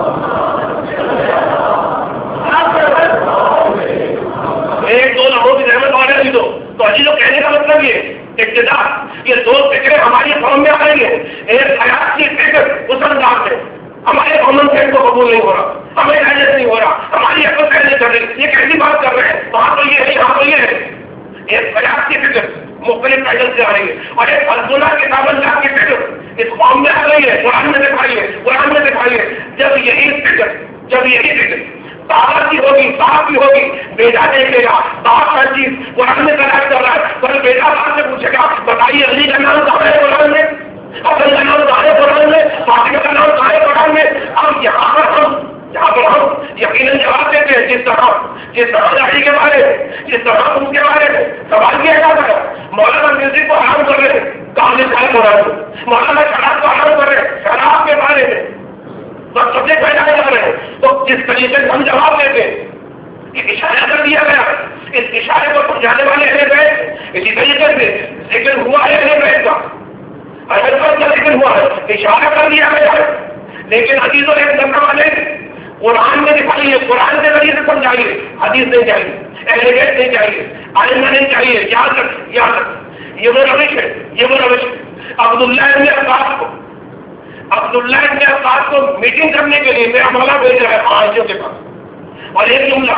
ایک دو لوگوں کی رحمت والے نہیں دو تو عجیب لوگ کہنے کا مطلب یہ ابتدا یہ دو فکریں ہماری قوم میں آ رہی ہیں، ایک حیات کی فکر اس انداز سے ہمارے کامن سینس کو قبول نہیں ہو رہا، ہمیں ایڈجسٹ نہیں ہو رہا، ہماری عقل سے نہیں کر رہی، یہ کیسی بات کر رہے ہیں، وہاں تو یہ ہے یہاں تو یہ ہے، ایک قیاس کی فکر مختلف ٹائٹل سے آ رہی ہے، اور ایک الزنا کتاب اللہ کی فکر اس قوم میں آ رہی ہے، قرآن میں دکھائی ہے، قرآن میں دکھائی ہے۔ جب یہی فکر جب یہی فکر دعوت کی ہوگی، صاحب کی ہوگی، بیٹا دیکھے گا بات ہر چیز قرآن میں کرایا کر رہا ہے، پر بیٹا بات سے پوچھے گا بتائیے علی کا نام کہاں ہے قرآن میں، حسن کا نام کہاں ہے قرآن میں، فاطمہ کا نام کہاں ہے قرآن میں؟ اب یہاں پر ہم یہاں پر ہم یقیناً جواب دیتے ہیں جس طرح جس طرح داڑھی کے بارے میں، جس طرح ان کے بارے میں سوال کیا جاتا ہے۔ مولانا میوزک کو حرام کر رہے ہیں، کہاں لکھا ہے قرآن میں؟ مولانا شراب کو حرام کر رہے ہیں، شراب کے بارے میں سب سبجے پھیلائے جا رہے ہیں، تو جس طریقے سے ہم جواب دیتے ہیں ایک اشارہ کر دیا گیا، اس اشارے کو سمجھانے والے اہل بیت اسی طریقے سے ذکر ہوا ہے اہل بیت کا، اہل بیت کا ذکر ہوا ہے، اشارہ کر دیا گیا ہے، لیکن عزیزوں ایک کرنے والے قرآن میں دکھائیے، قرآن کے ذریعے سے سمجھائیے، حدیث نہیں چاہیے، اہل بیت نہیں چاہیے، آئمہ نہیں چاہیے، یاد رکھ یاد رکھ یہ وہ روش ہے، یہ وہ روش ہے۔ عبداللہ ابن عباس کو عبداللہ ابن عباس کو میٹنگ کرنے کے لیے میرا مولا بھیج رہا ہے فہاشیوں کے پاس، اور ایک جملہ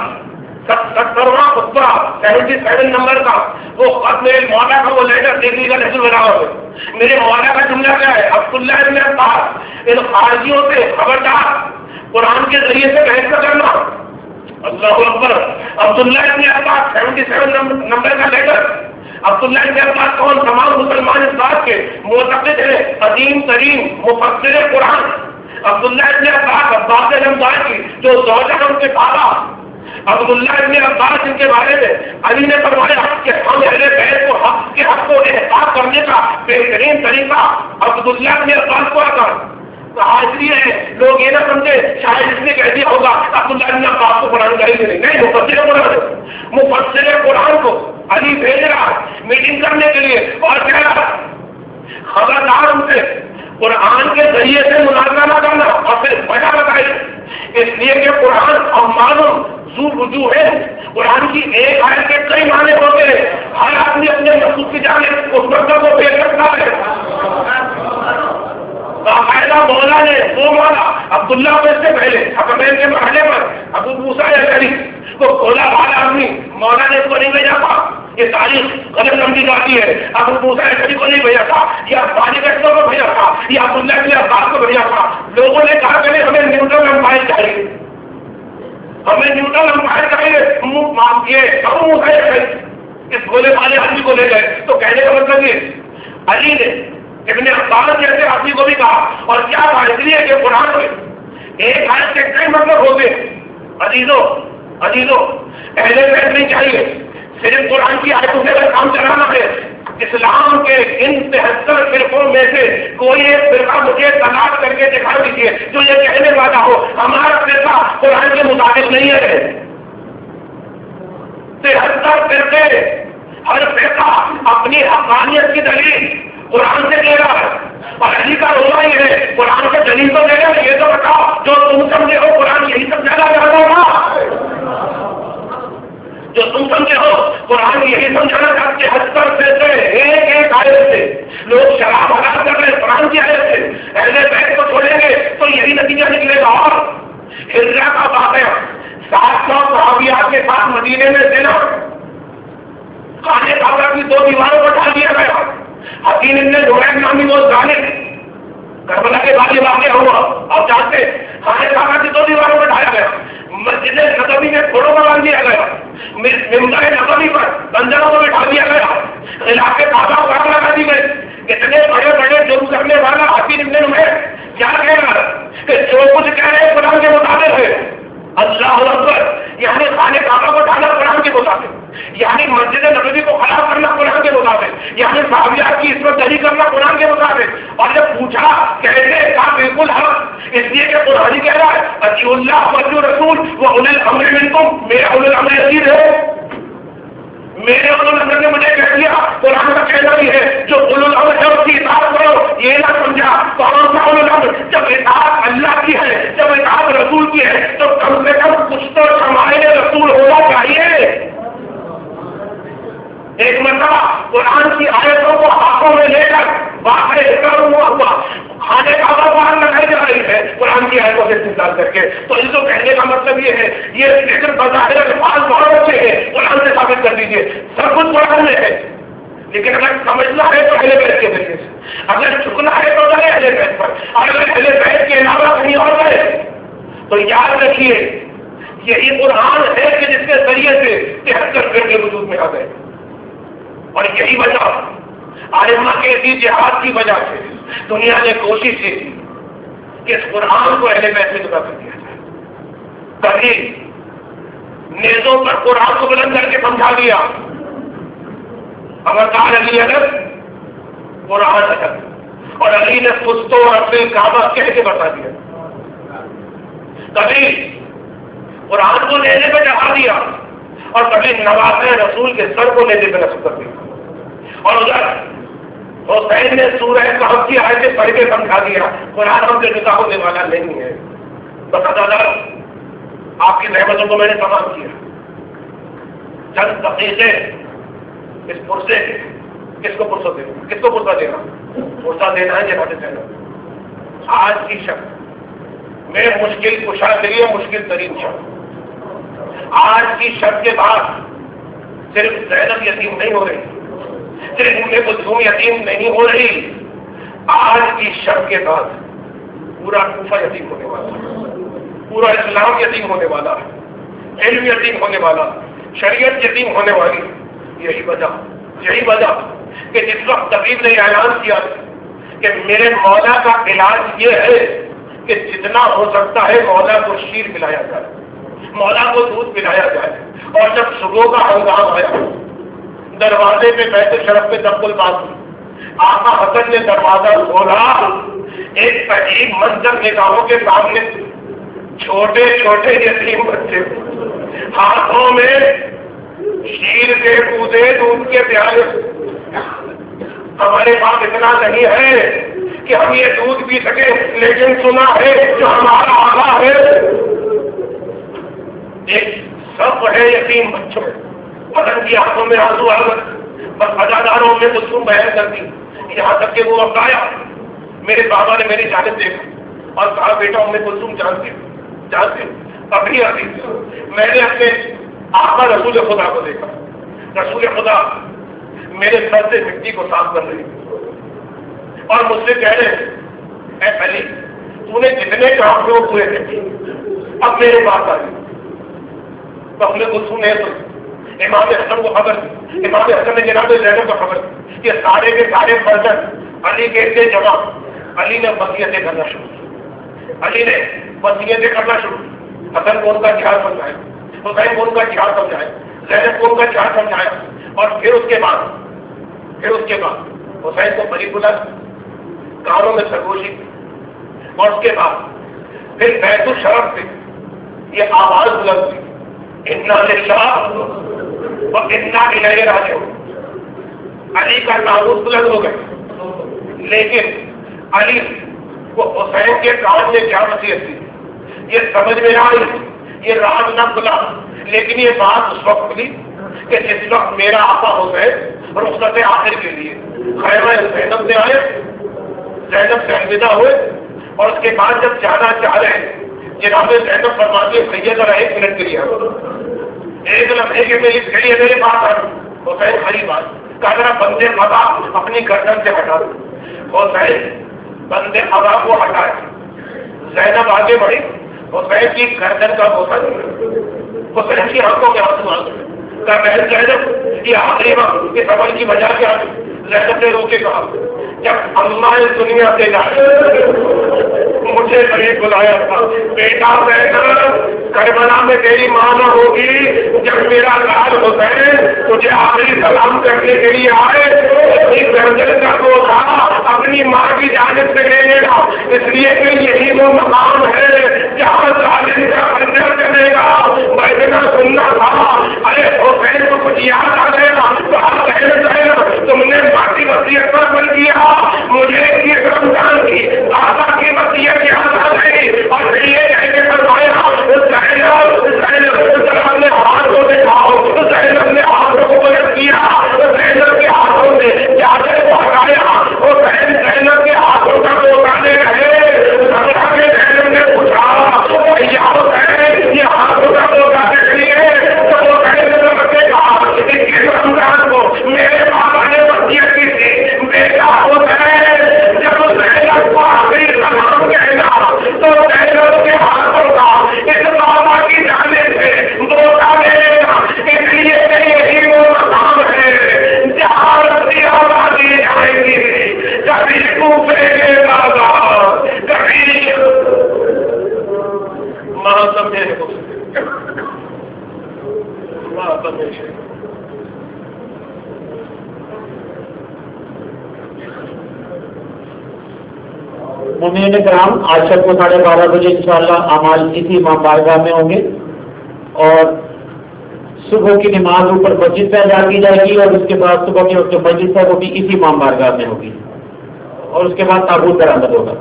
سترواں خطبہ سیونٹی سیون نمبر کا وہ خط میرے مولا کا وہ لیٹر دیکھ لیجیے نسل بنا ہوا ہے، میرے مولا کا جملہ کیا ہے؟ عبداللہ ابن عباس ان خارجیوں سے خبردار، قرآن کے ذریعے سے بحث نہ کرنا۔ اللہ اکبر۔ Abdullah ibn Abbas seventy seven number کا لیٹر، عبداللہ ابن عباس کون؟ تمام مسلمان اس بات کے معتقد ہیں، عظیم ترین مفسر قرآن عبداللہ ابن عباس، عباس رمضان کی جو زوجہ ان کے پالا، عبداللہ ابن عباس ان کے بارے میں علی نے فرمایا کہ ہم اہل بیت کو حق کے حق کو احساس کرنے کا بہترین طریقہ عبداللہ ابن عباس کو آتا حاضری ہے۔ لوگ یہ نہ سمجھے شاید اس نے کہہ دیا ہوگا عبداللہ ابن عباس کو قرآن گاہی دے نہیں، مفسر قرآن مفسر قرآن کو علی بھیج رہا میٹنگ کرنے کے لیے، اور کہہ رہا خبردار ان سے قرآن کے ذریعے سے مناظرہ نہ کرنا، اور پھر وجہ بتائی اس لیے کہ قرآن اور معلوم ذو وجوہ ہے، قرآن کی ایک آیت کے کئی معنی ہوتے ہیں، ہر آدمی اپنے مقصود کی جانب اس مطلب کو پیش کرتا ہے۔ باقاعدہ مولا نے وہ مولا عبداللہ کو اس سے پہلے حکمین کے مرحلے پر ابو موسیٰ اشعری کو کھولا والا آدمی مولا نے اس کو نہیں بھیجا تھا، یہ تاریخ قدم لمبی جاتی ہے، ابو موسیٰ اشعری کو نہیں بھیجا تھا، یا بانی بیٹوں کو بھیجا تھا، یا عبداللہ ابن عباس کو بھیجا تھا۔ لوگوں نے کہا کہ ہمیں نیوٹن امپائر چاہیے، ہمیں نیوٹن امپائر چاہیے، منہ معاف کیے ابو موسیٰ اشعری اس بولے والے آدمی کو لے گئے۔ تو کہنے کا مطلب یہ علی نے ابن عباس جیسے آدمی کو بھی کہا، اور کیا کہا؟ اس لیے کہ قرآن میں ایک آیت کے کئی مطلب ہوتے ہیں۔ عزیزوں عزیزوں اہل بیت نہیں چاہیے صرف قرآن کی آیتوں سے اگر کام چلانا ہے۔ اسلام کے ان تہتر فرقوں میں سے کوئی ایک فرقہ مجھے تلاش کر کے دکھا دیجیے جو یہ کہنے والا ہو ہمارا فرقہ قرآن کے مطابق نہیں ہے۔ تہتر فرقے، ہر فرقہ اپنی حقانیت کی دلیل قرآن سے دے رہا ہے، اور علی کا رونا یہ ہے قرآن سے دلیل تو دے رہا ہے، یہ تو بتاؤ جو تم سمجھے ہو قرآن یہی سمجھانا چاہتا ہوگا، جو تم سمجھے ہو قرآن یہی سمجھانا چاہتے ہیں۔ ہستر سے ایک ایک آیت سے لوگ شراب حلال کر رہے ہیں قرآن کی آیت سے، اہل بیت کو چھوڑیں گے تو یہی نتیجہ نکلے گا۔ اور ہجرہ کا واقعہ، سات سو صحابیات کے ساتھ مدینے میں زنا، خانے کعبہ کی دو دیواروں پر ڈال دیا گیا، حکیم ابن زبیر نامی وہ ظالم کربلا کے بعد یہ واقعہ ہوا، اب جانتے خانے کعبہ کی دو دیواروں پر ڈالا گیا، مسجد نبوی میں گھوڑوں پر باندھ دیا گیا، ممبر نبوی پر بندروں کو بٹھا دیا گیا، علاقے کعبہ کو آگ لگا دی گئی۔ اتنے بڑے بڑے جرم کرنے والا حکیم ابن زبیر کیا کہہ رہا ہے کہ جو کچھ کہہ رہے قرآن کے مطابق ہے۔ اللہ اکبر، یعنی خانے کعبہ کو ڈالنا قرآن کے مطابق، یعنی مسجد نبوی کو خراب کرنا قرآن کے مطابق، یعنی صحابیات کی عصمت دری کرنا قرآن کے مطابق۔ اور جب پوچھا کیسے کہا بالکل حق، اس لیے کہ قرآن کہہ رہا ہے اطیعوا اللہ واطیعوا الرسول واولی الامر منکم، میرا اولی الامر عزیز ہے، میرے اولی الامر نے مجھے کہہ دیا، قرآن کا کہنا بھی ہے جو اولی الامر ہے اس کی اطاعت کرو۔ یہ نہ سمجھا کون سا اولی الامر، جب اطاعت اللہ کی ہے، جب اطاعت رسول کی ہے تو کم سے کم کچھ تو شمائل رسول ہونا چاہیے۔ ایک مرتبہ قرآن کی آیتوں کو ہاتھوں میں لے کر باہر ہوا ہوا خانے کعبہ باہر لگائی جا رہی ہے قرآن کی آیتوں سے استدلال کر کے. تو اس کو کہنے کا مطلب یہ ہے یہ لیکن بظاہر الفاظ بہت اچھے ہیں, قرآن سے ثابت کر دیجیے سب کچھ قرآن میں ہے, لیکن اگر سمجھنا ہے تو اہل بیت کے ذریعے سے, اگر جھکنا ہے تو جائے اہل بیت پر, اگر اہل بیت کے علاوہ کہیں اور گئے تو یاد رکھیے یہی قرآن ہے کہ جس کے ذریعے سے تہتر فرقے وجود میں آ گئے. اور یہی وجہ آئمہ کے اسی جہاد کی وجہ سے دنیا نے کوشش کی کہ اس قرآن کو اہل بیت سے جدا کر دیا جائے. کبھی نیزوں پر قرآن کو بلند کر کے سمجھا دیا, خبردار علی الگ قرآن الگ, اور علی نے خستوں اور اپنے کعبہ کہہ کے بتا دیا. کبھی قرآن کو لینے پہ چڑھا دیا اور کبھی نواز رسول کے سر کو لینے پہ نصب کر دیا. اور ادھر حسین نے سورہ کہف کی آیتیں پڑھ کے سمجھا دیا قرآن ہم سے جدا ہونے والا نہیں ہے. بس اللہ آپ کی رحمتوں کو میں نے تمام کیا. چند دقیقے اس پرسے کے کس کو پرسہ دینا, کس کو پرسہ دینا پرسہ دینا ہے جہاں سے دینا. آج کی شک میں مشکل کشا کے لیے مشکل ترین شک. آج کی شب کے بعد صرف زینب یتیم نہیں ہو رہی, صرف ام کلثوم یتیم نہیں ہو رہی, آج کی شب کے بعد پورا کوفہ یتیم ہونے والا, پورا اسلام یتیم ہونے والا, علم یتیم ہونے والا, شریعت یتیم ہونے والی. یہی وجہ یہی وجہ کہ جس وقت طبیب نے اعلان کیا کہ میرے مولا کا علاج یہ ہے کہ جتنا ہو سکتا ہے مولا کو شیر پلایا جائے, مولا کو دودھ پلایا جائے, اور جب صبح کا ہنگام آیا دروازے پہ بیت شرف پہ دب الباس آقا حسن نے دروازہ کھولا, ایک عجیب منظر نگاہوں کے سامنے, چھوٹے چھوٹے یتیم بچے ہاتھوں میں شیر کے پودے دودھ کے پیالے. ہمارے پاس اتنا نہیں ہے کہ ہم یہ دودھ پی سکے, لیکن سنا ہے جو ہمارا آقا ہے ایک سب ہے یتیم بچوں, مدن کی آنکھوں میں آنسو آ گئے, بس اداداروں میں کلثوم بیان کر دی, یہاں تک کہ وہ وقت آیا میرے بابا نے میری جانب دیکھا اور کہا بیٹا میں کلثوم جانتی جانتی ابھی آتی. میں نے اپنے آقا رسول خدا کو دیکھا, رسول خدا میرے سر سے مٹی کو صاف کر رہی اور مجھ سے کہہ رہے اے علی تو نے جتنے کام تھے وہ پورے دیکھے, اب میرے پاس آ گئی. تو ہم نے کچھ سنے تو امام حسن کو خبر دی, امام حسن نے جناب زینب کو خبر دی کہ سارے کے سارے فرزند علی کے تھے جمع. علی نے وصیتیں کرنا شروع کی, علی نے وصیتیں کرنا شروع کی. حسن کو ان کا جہاد سمجھایا, حسین کو ان کا جہاد سمجھایا, زینب کو ان کا جہاد سمجھایا, اور پھر اس کے بعد پھر اس کے بعد حسین کو بری بلند کانوں میں سرگوشی, اور اس کے بعد پھر بیت الشرف سے یہ آواز بلند ہوئی انا للہ و انا الیہ راجعون. علی کا ناموس بلند ہو گئے, لیکن علی کو حسین کے کام نے کیا وصیت دی یہ سمجھ میں نہ آئی, یہ راز نہ کھلا, لیکن یہ بات اس وقت کھلی کہ جس وقت میرا آقا حسین رخصت آخر کے لیے خیمہ زینب سے آئے, زینب سے الوداع ہوئے, اور اس کے بعد جب جانا چاہ رہے ہیں جناب زینب فرماتی ہے سید ذرا ایک منٹ کے لیے ایک لمحے کے لیے کھڑی ہے میرے پاس آ حسین خری بات کا ذرا بندے خدا اپنی گردن سے ہٹا دو. حسین بندے خدا کو ہٹائے, زینب آگے بڑھی, حسین کی گردن کا بوسہ حسین کی آنکھوں کے آنسو آ گئے. کا بہن زینب یہ آخری وقت کے سفر کی وجہ کیا ہے؟ زینب نے رو کے کہا جب اللہ اس دنیا سے جائے مجھے نہیں بلایا تھا, بیٹا زینب کربلا میں تیری ماں نہ ہوگی, جب میرا لال حسین تجھے آخری سلام کرنے کے لیے آئے اپنی گردن کا بوسہ اپنی ماں کی جانب سے لے لے گا, اس لیے کہ یہی وہ مقام ہے جہاں ظالم کا خنجر چلے گا. میں اتنا سننا تھا ارے حسین کو کچھ یاد آ گئے گا تو آپ کہنا چاہے گا تم نے باقی وصیت پر بن کیا, مجھے یہ رمضان کی آقا کی وصیت یاد آ گئی, اور پھر یہ کہہ کے فرمایا زینب نے ہاتھ کو دکھاؤ, زینب نے ہاتھوں کو بلند کیا, زینب کے ہاتھوں سے چادر کو ہٹایا, وہ بہن زینب کے ہاتھوں کا بوسہ لے مومنین کرام آج شب کو ساڑھے بارہ بجے انشاءاللہ اعمال اسی امام بارگاہ میں ہوں گے، اور صبح کی نماز اوپر مسجد میں ادا کی جائے گی، اور اس کے بعد صبح کی جو مجلس ہے وہ بھی اسی امام بارگاہ میں ہوگی، اور اس کے بعد تابوت برآمد ہوگا۔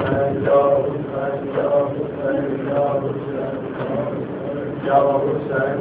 یا